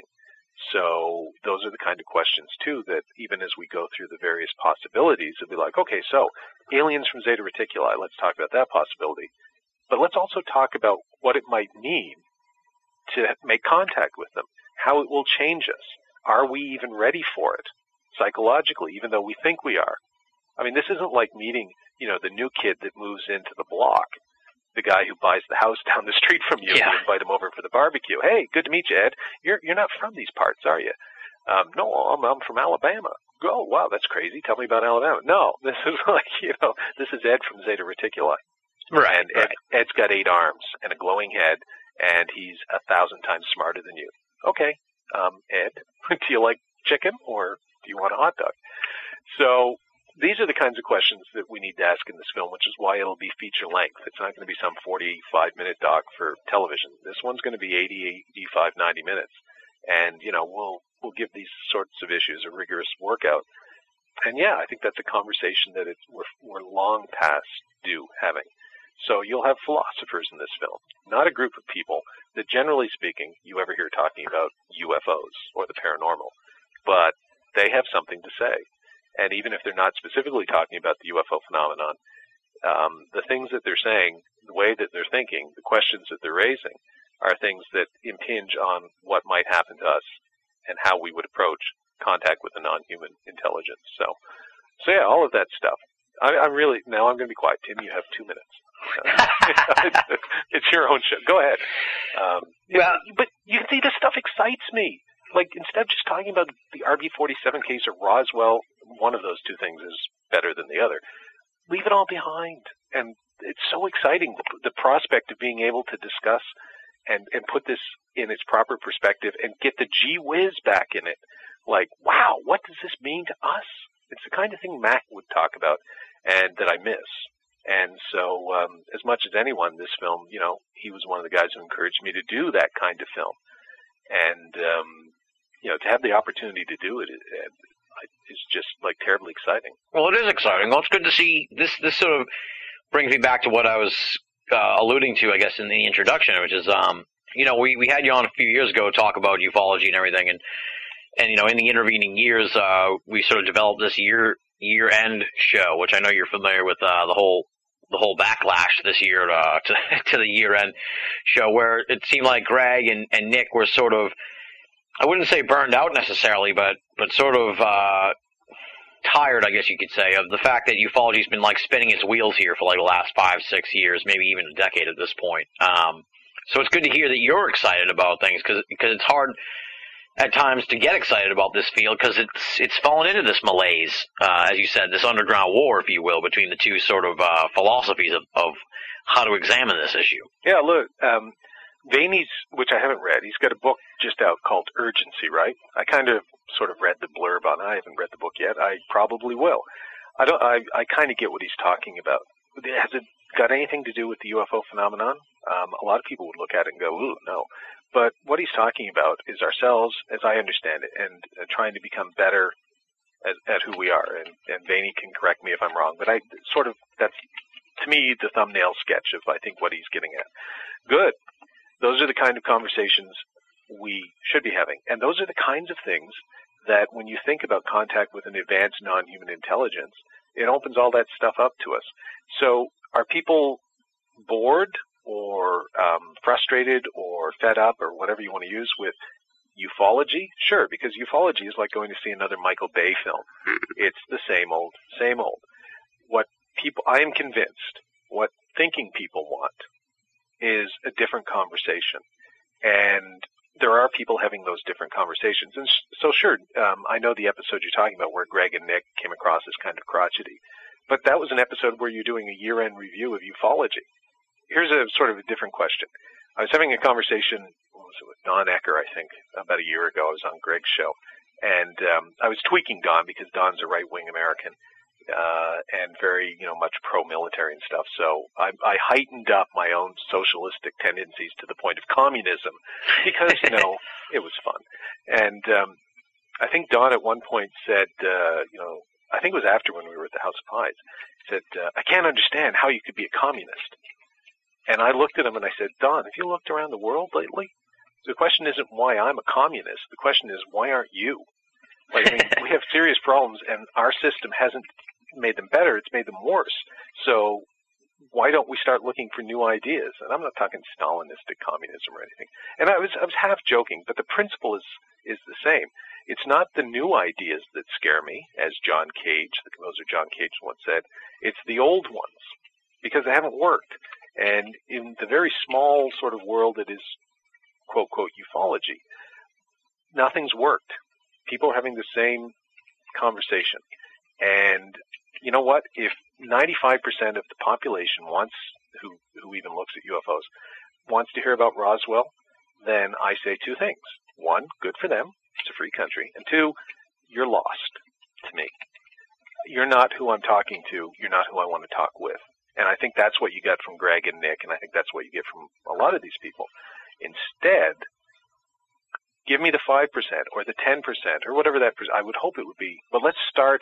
So those are the kind of questions, too, that even as we go through the various possibilities, it'll be like, okay, so aliens from Zeta Reticuli, let's talk about that possibility. But let's also talk about what it might mean to make contact with them, how it will change us. Are we even ready for it psychologically, even though we think we are? I mean, this isn't like meeting, you know, the new kid that moves into the block, the guy who buys the house down the street from you. Yeah. And invite him over for the barbecue. Hey, good to meet you, Ed. You're not from these parts, are you? No, I'm from Alabama. Oh, wow, that's crazy. Tell me about Alabama. No, this is like, you know, this is Ed from Zeta Reticuli. Right. And Ed's got 8 arms and a glowing head, and he's 1,000 times smarter than you. Okay, Ed, do you like chicken or do you want a hot dog? So these are the kinds of questions that we need to ask in this film, which is why it'll be feature length. It's not going to be some 45-minute doc for television. This one's going to be 80, 85, 90 minutes. And, you know, we'll give these sorts of issues a rigorous workout. And yeah, I think that's a conversation that we're long past due having. So you'll have philosophers in this film, not a group of people that, generally speaking, you ever hear talking about UFOs or the paranormal, but they have something to say. And even if they're not specifically talking about the UFO phenomenon, the things that they're saying, the way that they're thinking, the questions that they're raising are things that impinge on what might happen to us and how we would approach contact with a non-human intelligence. So yeah, all of that stuff. I'm really, now I'm going to be quiet. Tim, you have 2 minutes. It's your own show. Go ahead. But you see, this stuff excites me. Like, instead of just talking about the RB-47 case or Roswell, one of those two things is better than the other. Leave it all behind. And it's so exciting, the prospect of being able to discuss and put this in its proper perspective and get the gee whiz back in it. Like, wow, what does this mean to us? It's the kind of thing Mac would talk about and that I miss. And so, as much as anyone, this film, you know, he was one of the guys who encouraged me to do that kind of film. And, you know, to have the opportunity to do it, is just like terribly exciting. Well, it is exciting. Well, it's good to see this. This sort of brings me back to what I was alluding to, I guess, in the introduction, which is, we had you on a few years ago to talk about ufology and everything, and in the intervening years, we sort of developed this year-end show, which I know you're familiar with, the whole backlash this year to the year-end show, where it seemed like Greg and Nick were sort of, I wouldn't say burned out necessarily, but sort of tired, I guess you could say, of the fact that ufology's been like spinning its wheels here for like the last 5-6 years, maybe even a decade at this point. So it's good to hear that you're excited about things, because it's hard at times to get excited about this field, because it's fallen into this malaise, as you said, this underground war, if you will, between the two sort of philosophies of how to examine this issue. Yeah, look, Vaney's, which I haven't read, he's got a book just out called Urgency, right? I kind of sort of read the blurb on it. I haven't read the book yet. I probably will. I kind of get what he's talking about. Has it got anything to do with the UFO phenomenon? A lot of people would look at it and go, ooh, no. But what he's talking about is ourselves, as I understand it, and trying to become better at who we are. And Vaney can correct me if I'm wrong, but that's, to me, the thumbnail sketch of, I think, what he's getting at. Good. Those are the kind of conversations we should be having. And those are the kinds of things that when you think about contact with an advanced non-human intelligence, it opens all that stuff up to us. So are people bored or frustrated or fed up or whatever you want to use with ufology? Sure, because ufology is like going to see another Michael Bay film. It's the same old, same old. I am convinced what thinking people want is a different conversation. And there are people having those different conversations. And so sure, I know the episode you're talking about where Greg and Nick came across as kind of crotchety. But that was an episode where you're doing a year-end review of ufology. Here's a sort of a different question. I was having a conversation, with Don Ecker, I think, about a year ago. I was on Greg's show. And I was tweaking Don because Don's a right-wing American. And very, much pro-military and stuff. So I heightened up my own socialistic tendencies to the point of communism because, it was fun. And I think Don at one point said, I think it was after when we were at the House of Pies, said, I can't understand how you could be a communist. And I looked at him and I said, Don, have you looked around the world lately? The question isn't why I'm a communist. The question is, why aren't you? We have serious problems, and our system hasn't made them better, it's made them worse. So why don't we start looking for new ideas? And I'm not talking Stalinistic communism or anything. And I was half joking, but the principle is the same. It's not the new ideas that scare me, as John Cage, the composer John Cage once said. It's the old ones, because they haven't worked. And in the very small sort of world that is, quote, quote, ufology, nothing's worked. People are having the same conversation. And you know what? If 95% of the population who even looks at UFOs, wants to hear about Roswell, then I say two things. One, good for them. It's a free country. And two, you're lost to me. You're not who I'm talking to. You're not who I want to talk with. And I think that's what you get from Greg and Nick, and I think that's what you get from a lot of these people. Instead, give me the 5% or the 10% or whatever that I would hope it would be. But let's start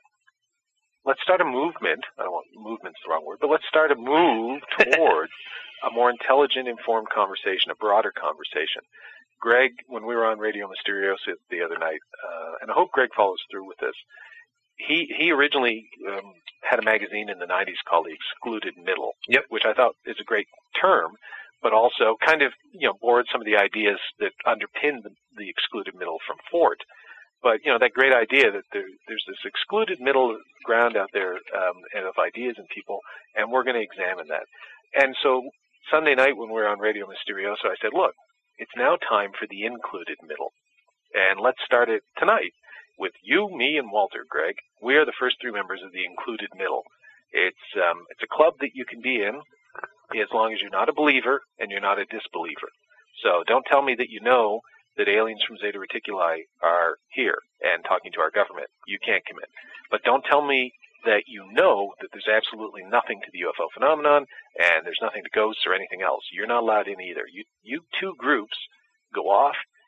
a movement. I don't want movement's the wrong word, but let's start a move towards a more intelligent, informed conversation, a broader conversation. Greg, when we were on Radio Mysterioso the other night, and I hope Greg follows through with this, he originally had a magazine in the 90s called The Excluded Middle, which I thought is a great term, but also kind of, borrowed some of the ideas that underpin the excluded middle from Fort. But, that great idea that there's this excluded middle ground out there and of ideas and people, and we're going to examine that. And so Sunday night when we were on Radio Mysterioso, I said, look, it's now time for the included middle. And let's start it tonight with you, me, and Walter, Greg. We are the first three members of the included middle. It's a club that you can be in as long as you're not a believer and you're not a disbeliever. So don't tell me that you know that aliens from Zeta Reticuli are here and talking to our government. You can't come in. But don't tell me that you know that there's absolutely nothing to the UFO phenomenon and there's nothing to ghosts or anything else. You're not allowed in either. You two groups go off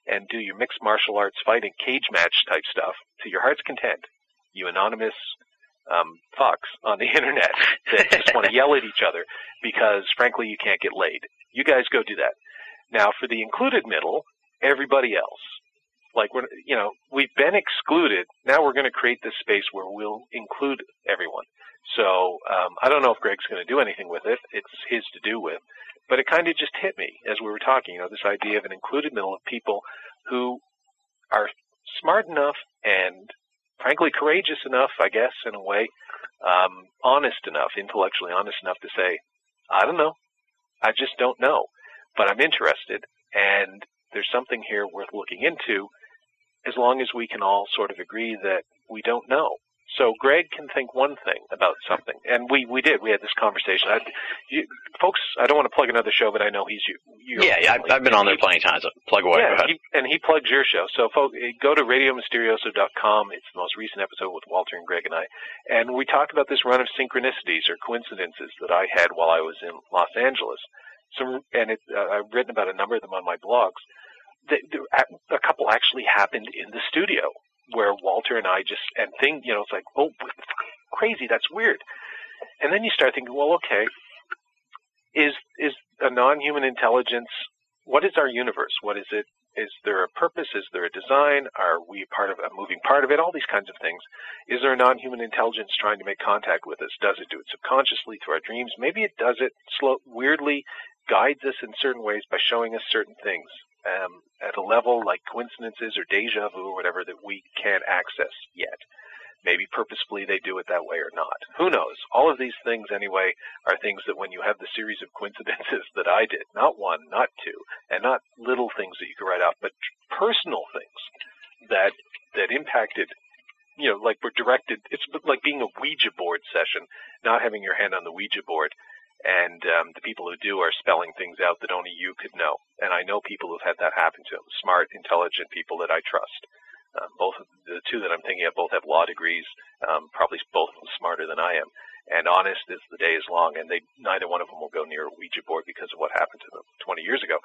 and do your mixed martial arts fighting cage match type stuff to your heart's content, you anonymous fucks on the internet that just want to yell at each other because, frankly, you can't get laid. You guys go do that. Now, for the included middle, everybody else. Like, we've been excluded. Now we're going to create this space where we'll include everyone. So I don't know if Greg's going to do anything with it. It's his to do with. But it kind of just hit me as we were talking, this idea of an included middle of people who are smart enough and, frankly, courageous enough, I guess, in a way, honest enough, intellectually honest enough to say, I don't know. I just don't know. But I'm interested, and there's something here worth looking into as long as we can all sort of agree that we don't know. So Greg can think one thing about something, and we did. We had this conversation. Folks, I don't want to plug another show, but I know he's you. Yeah, I've been on there plenty of times. Plug away. Yeah, go ahead. he plugs your show. So folks, go to RadioMysterioso.com. It's the most recent episode with Walter and Greg and I. And we talked about this run of synchronicities or coincidences that I had while I was in Los Angeles. I've written about a number of them on my blogs. A couple actually happened in the studio, where Walter and I it's like, oh, crazy, that's weird. And then you start thinking, well, okay, is a non-human intelligence, what is our universe? What is it? Is there a purpose? Is there a design? Are we a moving part of it? All these kinds of things. Is there a non-human intelligence trying to make contact with us? Does it do it subconsciously through our dreams? Maybe it does it weirdly, guides us in certain ways by showing us certain things. At a level like coincidences or deja vu or whatever that we can't access yet. Maybe purposefully they do it that way or not. Who knows? All of these things, anyway, are things that when you have the series of coincidences that I did, not one, not two, and not little things that you could write off, but personal things that impacted, like were directed. It's like being a Ouija board session, not having your hand on the Ouija board. And the people who do are spelling things out that only you could know. And I know people who've had that happen to them, smart, intelligent people that I trust. Both of the two that I'm thinking of both have law degrees, probably both of them smarter than I am. And honest as the day is long, and neither one of them will go near a Ouija board because of what happened to them 20 years ago.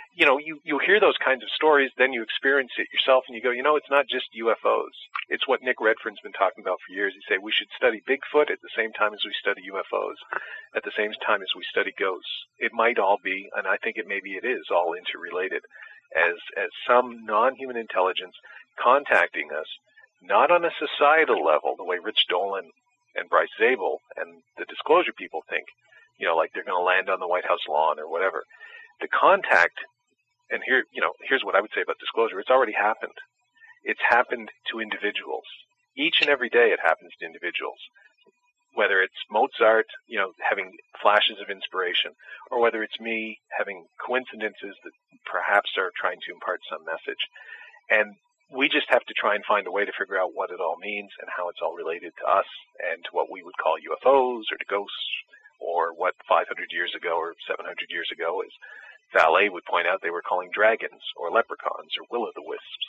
You hear those kinds of stories, then you experience it yourself, and you go, it's not just UFOs. It's what Nick Redfern's been talking about for years. He said we should study Bigfoot at the same time as we study UFOs, at the same time as we study ghosts. It might all be, and I think maybe it is, all interrelated, as some non-human intelligence contacting us, not on a societal level, the way Rich Dolan and Bryce Zabel and the disclosure people think, like they're going to land on the White House lawn or whatever. The contact, and here's what I would say about disclosure. It's already happened. It's happened to individuals. Each and every day it happens to individuals. Whether it's Mozart, having flashes of inspiration, or whether it's me having coincidences that perhaps are trying to impart some message. And we just have to try and find a way to figure out what it all means and how it's all related to us and to what we would call UFOs or to ghosts, or what 500 years ago or 700 years ago, as Vallée would point out, they were calling dragons or leprechauns or will-o'-the-wisps.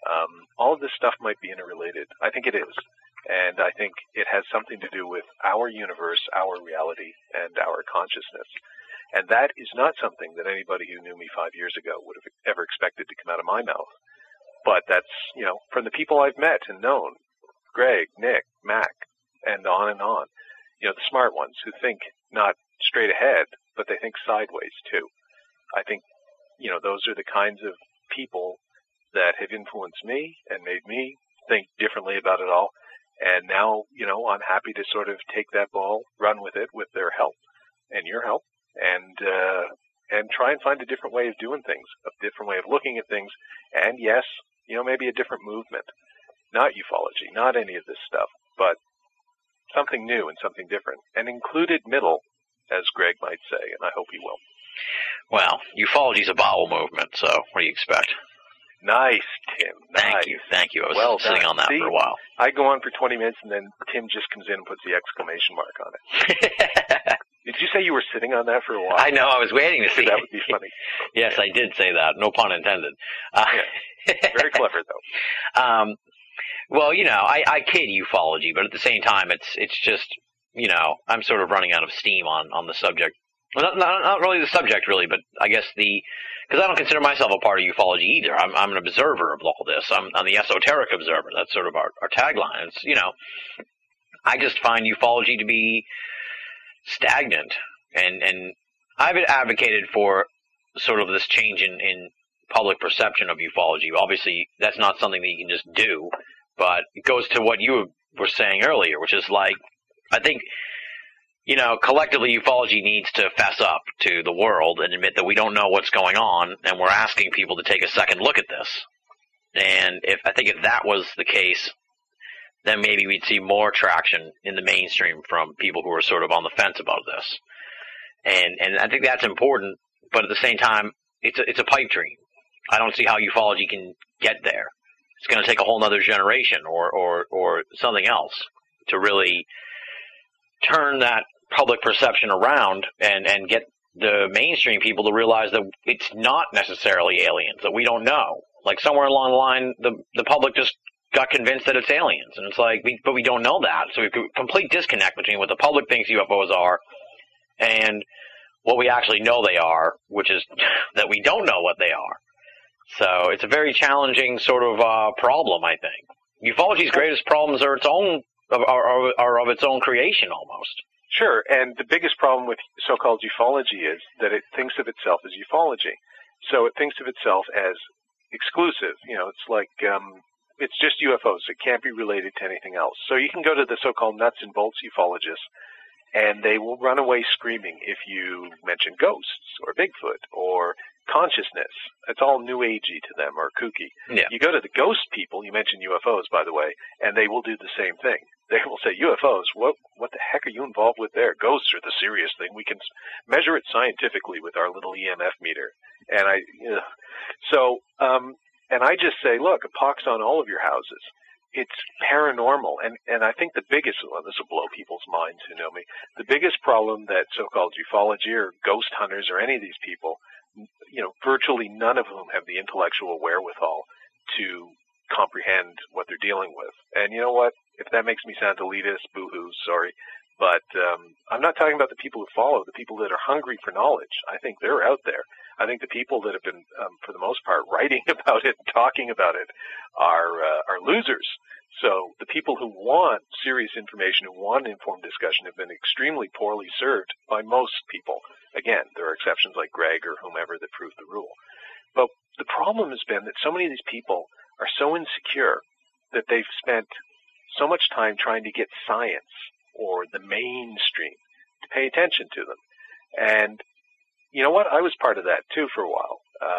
All of this stuff might be interrelated. I think it is. And I think it has something to do with our universe, our reality, and our consciousness. And that is not something that anybody who knew me 5 years ago would have ever expected to come out of my mouth. But that's, from the people I've met and known, Greg, Nick, Mac, and on, the smart ones who think not straight ahead, but they think sideways too. I think, those are the kinds of people that have influenced me and made me think differently about it all. And now, I'm happy to sort of take that ball, run with it with their help and your help, and try and find a different way of doing things, a different way of looking at things. And yes, maybe a different movement, not ufology, not any of this stuff, but something new and something different. An included middle, as Greg might say, and I hope he will. Well, ufology's a bowel movement, so what do you expect? Nice, Tim. Nice. Thank you. I was sitting on that for a while. I go on for 20 minutes, and then Tim just comes in and puts the exclamation mark on it. Did you say you were sitting on that for a while? I know. I was waiting to see. That would be funny. Yes, I did say that. No pun intended. Very clever, though. Well, I kid ufology, but at the same time, it's just, I'm sort of running out of steam on the subject Well, not really the subject, really, but I guess because I don't consider myself a part of ufology either. I'm an observer of all this. I'm the esoteric observer. That's sort of our tagline. It's, I just find ufology to be stagnant, and I've advocated for sort of this change in public perception of ufology. Obviously, that's not something that you can just do, but it goes to what you were saying earlier, which is like, I think, collectively ufology needs to fess up to the world and admit that we don't know what's going on, and we're asking people to take a second look at this. And I think if that was the case, then maybe we'd see more traction in the mainstream from people who are sort of on the fence about this. And I think that's important, but at the same time, it's a pipe dream. I don't see how ufology can get there. It's going to take a whole other generation or something else to really turn that public perception around and get the mainstream people to realize that it's not necessarily aliens, that we don't know. Like somewhere along the line, the public just got convinced that it's aliens, and it's like, but we don't know that. So we have a complete disconnect between what the public thinks UFOs are and what we actually know they are, which is that we don't know what they are. So it's a very challenging sort of problem, I think. Ufology's greatest problems are of its own creation, almost. Sure, and the biggest problem with so-called ufology is that it thinks of itself as ufology. So it thinks of itself as exclusive. It's like it's just UFOs. It can't be related to anything else. So you can go to the so-called nuts and bolts ufologists, and they will run away screaming if you mention ghosts or Bigfoot or consciousness. It's all new agey to them, or kooky. Yeah. You go to the ghost people, you mention UFOs, by the way, and they will do the same thing. They will say, UFOs, what the heck are you involved with there? Ghosts are the serious thing. We can measure it scientifically with our little EMF meter. And and I just say, look, a pox on all of your houses. It's paranormal. And I think the biggest, this will blow people's minds who know me, the biggest problem that so-called ufology or ghost hunters or any of these people, virtually none of whom have the intellectual wherewithal to comprehend what they're dealing with. And you know what? If that makes me sound elitist, boo-hoo, sorry. But I'm not talking about the people who follow, the people that are hungry for knowledge. I think they're out there. I think the people that have been, for the most part, writing about it and talking about it are losers. So the people who want serious information, who want informed discussion, have been extremely poorly served by most people. Again, there are exceptions like Greg or whomever that prove the rule. But the problem has been that so many of these people are so insecure that they've spent so much time trying to get science or the mainstream to pay attention to them. And you know what? I was part of that too for a while.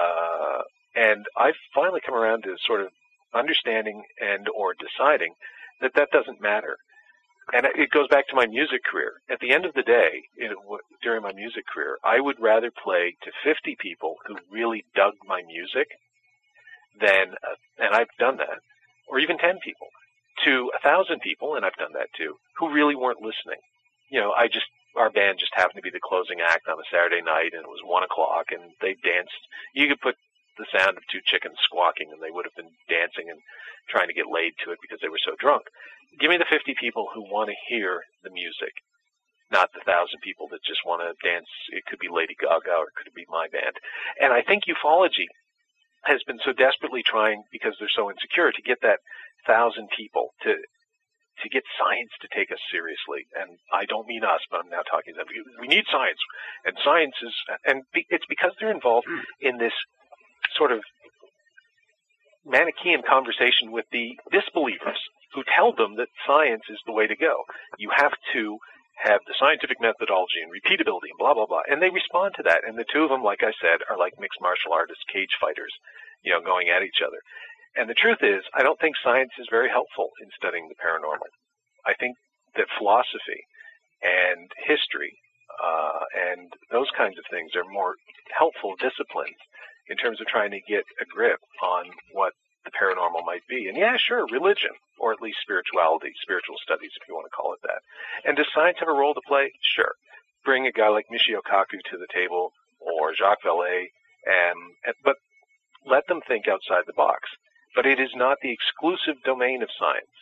And I've finally come around to sort of understanding and or deciding that doesn't matter. And it goes back to my music career. At the end of the day, during my music career, I would rather play to 50 people who really dug my music than, and I've done that, or even 10 people, to 1,000 people, and I've done that too, who really weren't listening. Our band just happened to be the closing act on a Saturday night, and it was 1 o'clock, and they danced. You could put the sound of 2 chickens squawking, and they would have been dancing and trying to get laid to it because they were so drunk. Give me the 50 people who want to hear the music, not the 1,000 people that just want to dance. It could be Lady Gaga or it could be my band. And I think ufology has been so desperately trying, because they're so insecure, to get that 1,000 people to get science to take us seriously. And I don't mean us, but I'm now talking to them. We need science. And science is, and it's because they're involved in this sort of Manichaean conversation with the disbelievers who tell them that science is the way to go. You have to have the scientific methodology and repeatability and blah, blah, blah. And they respond to that. And the two of them, like I said, are like mixed martial artists, cage fighters, going at each other. And the truth is, I don't think science is very helpful in studying the paranormal. I think that philosophy and history and those kinds of things are more helpful disciplines in terms of trying to get a grip on what the paranormal might be. And yeah, sure, religion, or at least spirituality, spiritual studies, if you want to call it that. And does science have a role to play? Sure. Bring a guy like Michio Kaku to the table, or Jacques Vallée, but let them think outside the box. But it is not the exclusive domain of science.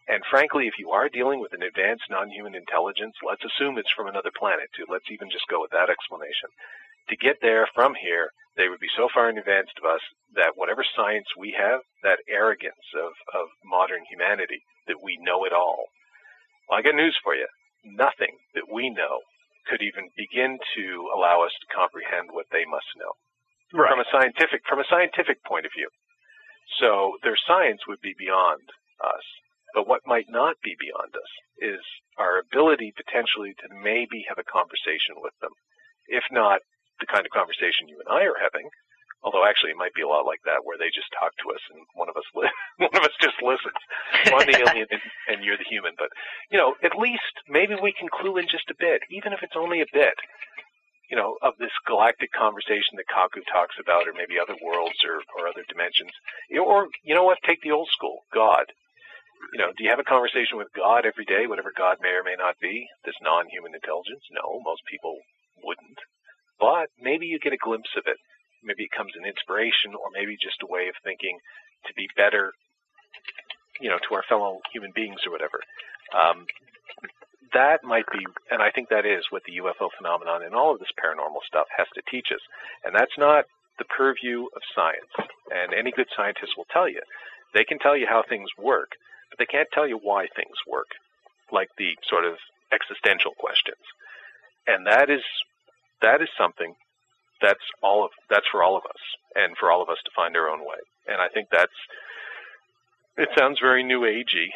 And frankly, if you are dealing with an advanced non-human intelligence, let's assume it's from another planet, too. Let's even just go with that explanation. To get there from here, they would be so far in advance of us that whatever science we have, that arrogance of modern humanity, that we know it all. Well, I got news for you. Nothing that we know could even begin to allow us to comprehend what they must know. Right. From a scientific point of view. So their science would be beyond us. But what might not be beyond us is our ability potentially to maybe have a conversation with them. If not the kind of conversation you and I are having, although actually it might be a lot like that, where they just talk to us and one of us just listens. So I'm the alien and you're the human. But, at least maybe we can clue in just a bit, even if it's only a bit, of this galactic conversation that Kaku talks about, or maybe other worlds or other dimensions. Or, you know what, take the old school, God. Do you have a conversation with God every day, whatever God may or may not be, this non-human intelligence? No, most people wouldn't. But maybe you get a glimpse of it. Maybe it comes an inspiration, or maybe just a way of thinking to be better, to our fellow human beings or whatever. That might be, and I think that is what the UFO phenomenon and all of this paranormal stuff has to teach us. And that's not the purview of science. And any good scientist will tell you. They can tell you how things work, but they can't tell you why things work, like the sort of existential questions. And that is something that's for all of us, and for all of us to find our own way. And I think it sounds very new agey,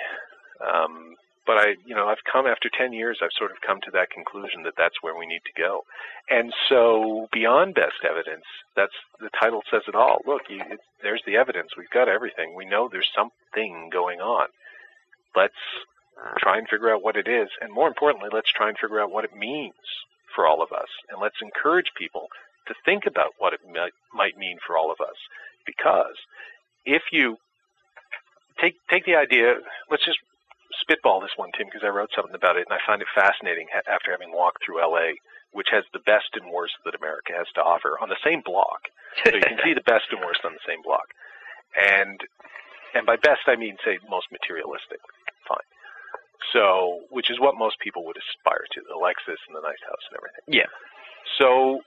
but I've come after 10 years, I've sort of come to that conclusion that that's where we need to go. And so beyond best evidence, that's the title says it all. Look, there's the evidence. We've got everything. We know there's something going on. Let's try and figure out what it is. And more importantly, let's try and figure out what it means for all of us. And let's encourage people to think about what it might mean for all of us. Because if you take the idea, let's just spitball this one, Tim, because I wrote something about it, and I find it fascinating after having walked through L.A., which has the best and worst that America has to offer on the same block. So you can see the best and worst on the same block. And by best, I mean, say, most materialistic. Fine. So, which is what most people would aspire to, the Lexus and the nice house and everything. Yeah. So,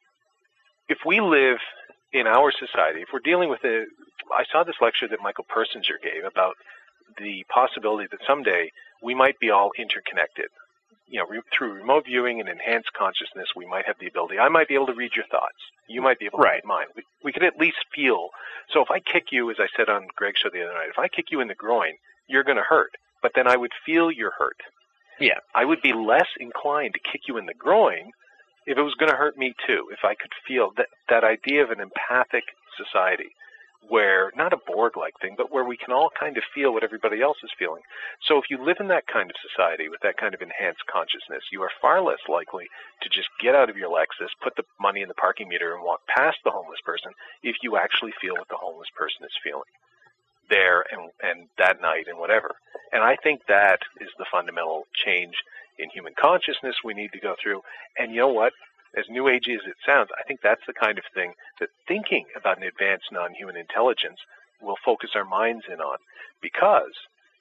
if we live in our society, if we're dealing with I saw this lecture that Michael Persinger gave about the possibility that someday we might be all interconnected. Through remote viewing and enhanced consciousness, we might have the ability. I might be able to read your thoughts. You might be able to read mine. We could at least feel. So if I kick you, as I said on Greg's show the other night, if I kick you in the groin, you're going to hurt. But then I would feel your hurt. Yeah. I would be less inclined to kick you in the groin if it was going to hurt me too, if I could feel that idea of an empathic society, where, not a Borg-like thing, but where we can all kind of feel what everybody else is feeling. So if you live in that kind of society with that kind of enhanced consciousness, you are far less likely to just get out of your Lexus, put the money in the parking meter, and walk past the homeless person if you actually feel what the homeless person is feeling there and that night and whatever. And I think that is the fundamental change in human consciousness we need to go through. And you know what? As new agey as it sounds, I think that's the kind of thing that thinking about an advanced non-human intelligence will focus our minds in on. Because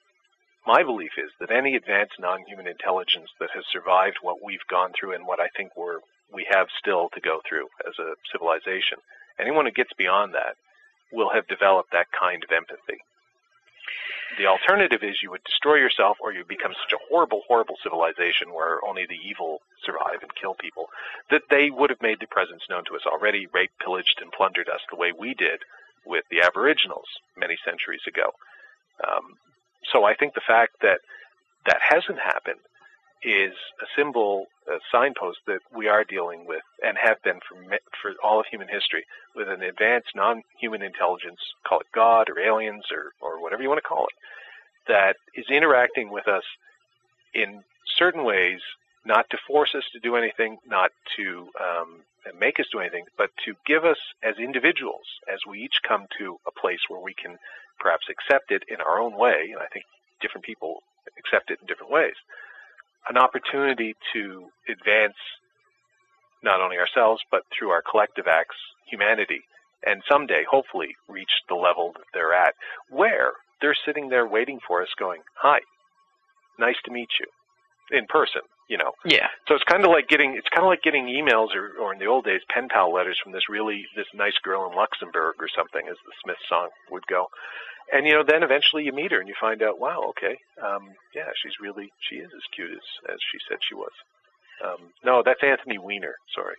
my belief is that any advanced non-human intelligence that has survived what we've gone through and what I think we have still to go through as a civilization, anyone who gets beyond that will have developed that kind of empathy. The alternative is you would destroy yourself, or you become such a horrible, horrible civilization where only the evil survive and kill people, that they would have made their presence known to us already, raped, pillaged, and plundered us the way we did with the Aboriginals many centuries ago. So I think the fact that that hasn't happened is a symbol, a signpost that we are dealing with, and have been for all of human history, with an advanced non-human intelligence, call it God or aliens or whatever you want to call it, that is interacting with us in certain ways, not to force us to do anything, not to make us do anything, but to give us as individuals, as we each come to a place where we can perhaps accept it in our own way, and I think different people accept it in different ways, an opportunity to advance not only ourselves, but through our collective acts, humanity, and someday, hopefully, reach the level that they're at, where they're sitting there waiting for us going, hi, nice to meet you, in person, you know. Yeah. So it's kind of like getting emails or in the old days, pen pal letters from this nice girl in Luxembourg or something, as the Smiths song would go. And, you know, then eventually you meet her and you find out, wow, okay, yeah, she is as cute as she said she was. No, that's Anthony Weiner, sorry.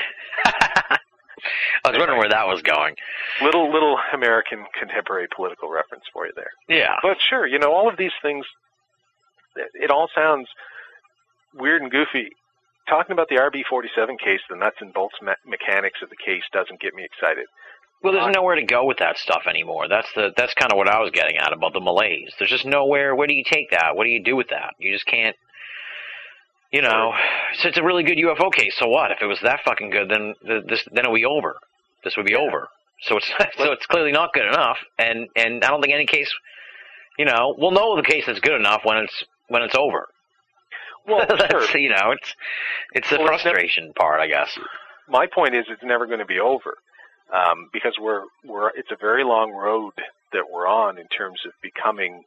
I was wondering where that was going. Little American contemporary political reference for you there. Yeah. But sure, you know, all of these things, it all sounds weird and goofy. Talking about the RB47 case, the nuts and bolts mechanics of the case doesn't get me excited. Well, there's nowhere to go with that stuff anymore. That's kind of what I was getting at about the malaise. There's just nowhere. Where do you take that? What do you do with that? You just can't. You know, so it's a really good UFO case. So what? If it was that fucking good, then it would be over. This would be over. So it's clearly not good enough. And I don't think any case, you know, we'll know the case that's good enough when it's over. Well, that's, sure. You know, it's the frustration part, I guess. My point is, it's never going to be over, because it's a very long road that we're on in terms of becoming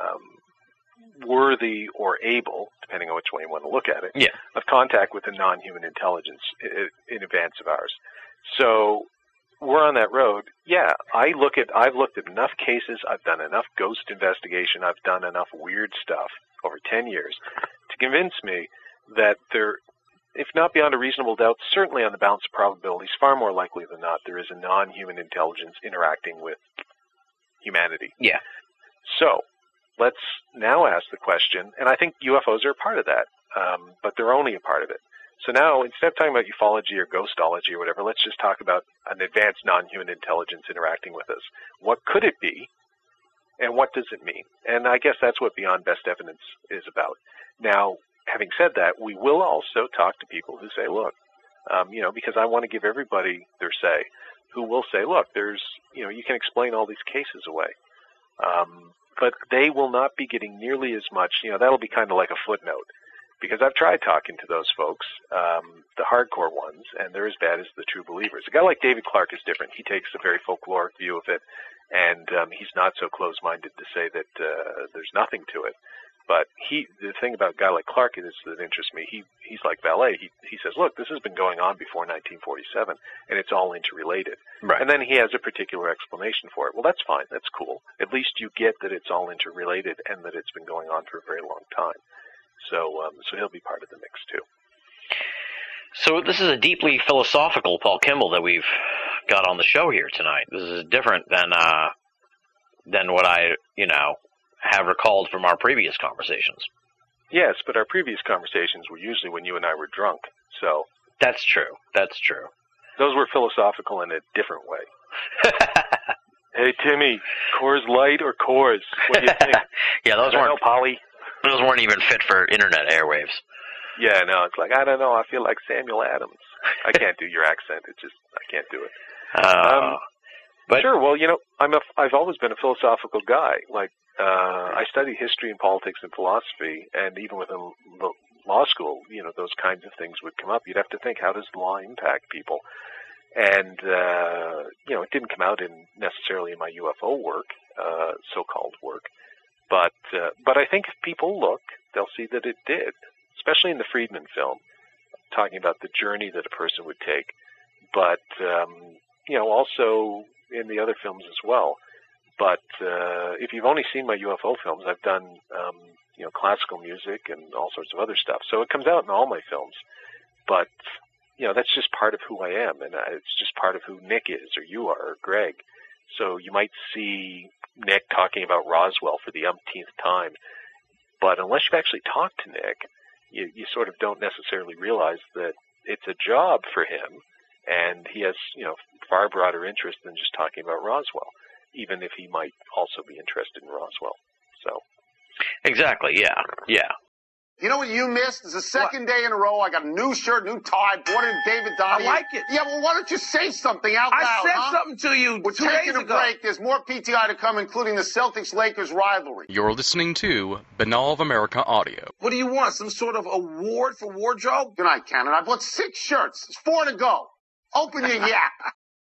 worthy or able, depending on which way you want to look at it, of contact with a non-human intelligence in advance of ours. So we're on that road. Yeah, I've looked at enough cases. I've done enough ghost investigation. I've done enough weird stuff over 10 years to convince me that there, if not beyond a reasonable doubt, certainly on the balance of probabilities, far more likely than not, there is a non-human intelligence interacting with humanity. Yeah. So let's now ask the question, and I think UFOs are a part of that, but they're only a part of it. So now, instead of talking about ufology or ghostology or whatever, let's just talk about an advanced non-human intelligence interacting with us. What could it be, and what does it mean? And I guess that's what Beyond Best Evidence is about. Now, having said that, we will also talk to people who say, look, you know, because I want to give everybody their say, who will say, look, there's, you know, you can explain all these cases away. But they will not be getting nearly as much, you know, that'll be kind of like a footnote. Because I've tried talking to those folks, the hardcore ones, and they're as bad as the true believers. A guy like David Clark is different. He takes a very folkloric view of it, and he's not so close-minded to say that there's nothing to it. But the thing about a guy like Clark is that interests me. He's like Vallée. He says, look, this has been going on before 1947, and it's all interrelated. Right. And then he has a particular explanation for it. Well, that's fine. That's cool. At least you get that it's all interrelated and that it's been going on for a very long time. So he'll be part of the mix too. So this is a deeply philosophical Paul Kimball that we've got on the show here tonight. This is different than what I, you know, have recalled from our previous conversations. Yes, but our previous conversations were usually when you and I were drunk. So that's true. That's true. Those were philosophical in a different way. Hey Timmy, Coors Light or Coors? What do you think? Yeah, those weren't Polly. Those weren't even fit for internet airwaves. Yeah, no, it's like, I don't know, I feel like Samuel Adams. I can't do your accent. It's just, I can't do it. But sure, well, you know, I've always been a philosophical guy. Like, I studied history and politics and philosophy, and even within law school, you know, those kinds of things would come up. You'd have to think, how does law impact people? And, you know, it didn't come out necessarily in my UFO work, so-called work. But I think if people look, they'll see that it did, especially in the Friedman film, talking about the journey that a person would take. But, you know, also in the other films as well. But if you've only seen my UFO films, I've done, you know, classical music and all sorts of other stuff. So it comes out in all my films. But, you know, that's just part of who I am. And it's just part of who Nick is, or you are, or Greg. So you might see Nick talking about Roswell for the umpteenth time, but unless you've actually talked to Nick, you sort of don't necessarily realize that it's a job for him, and he has, you know, far broader interest than just talking about Roswell, even if he might also be interested in Roswell. So exactly, yeah. You know what you missed? It's the second day in a row. I got a new shirt, new tie, bought it in David Donnie. I like it. Yeah, well, why don't you say something out loud, I said something to you We're 2 days taking a ago. break. There's more PTI to come, including the Celtics-Lakers rivalry. You're listening to Banal of America Audio. What do you want? Some sort of award for wardrobe? Good night, Cannon. I bought 6 shirts. There's 4 to go. Open your yap.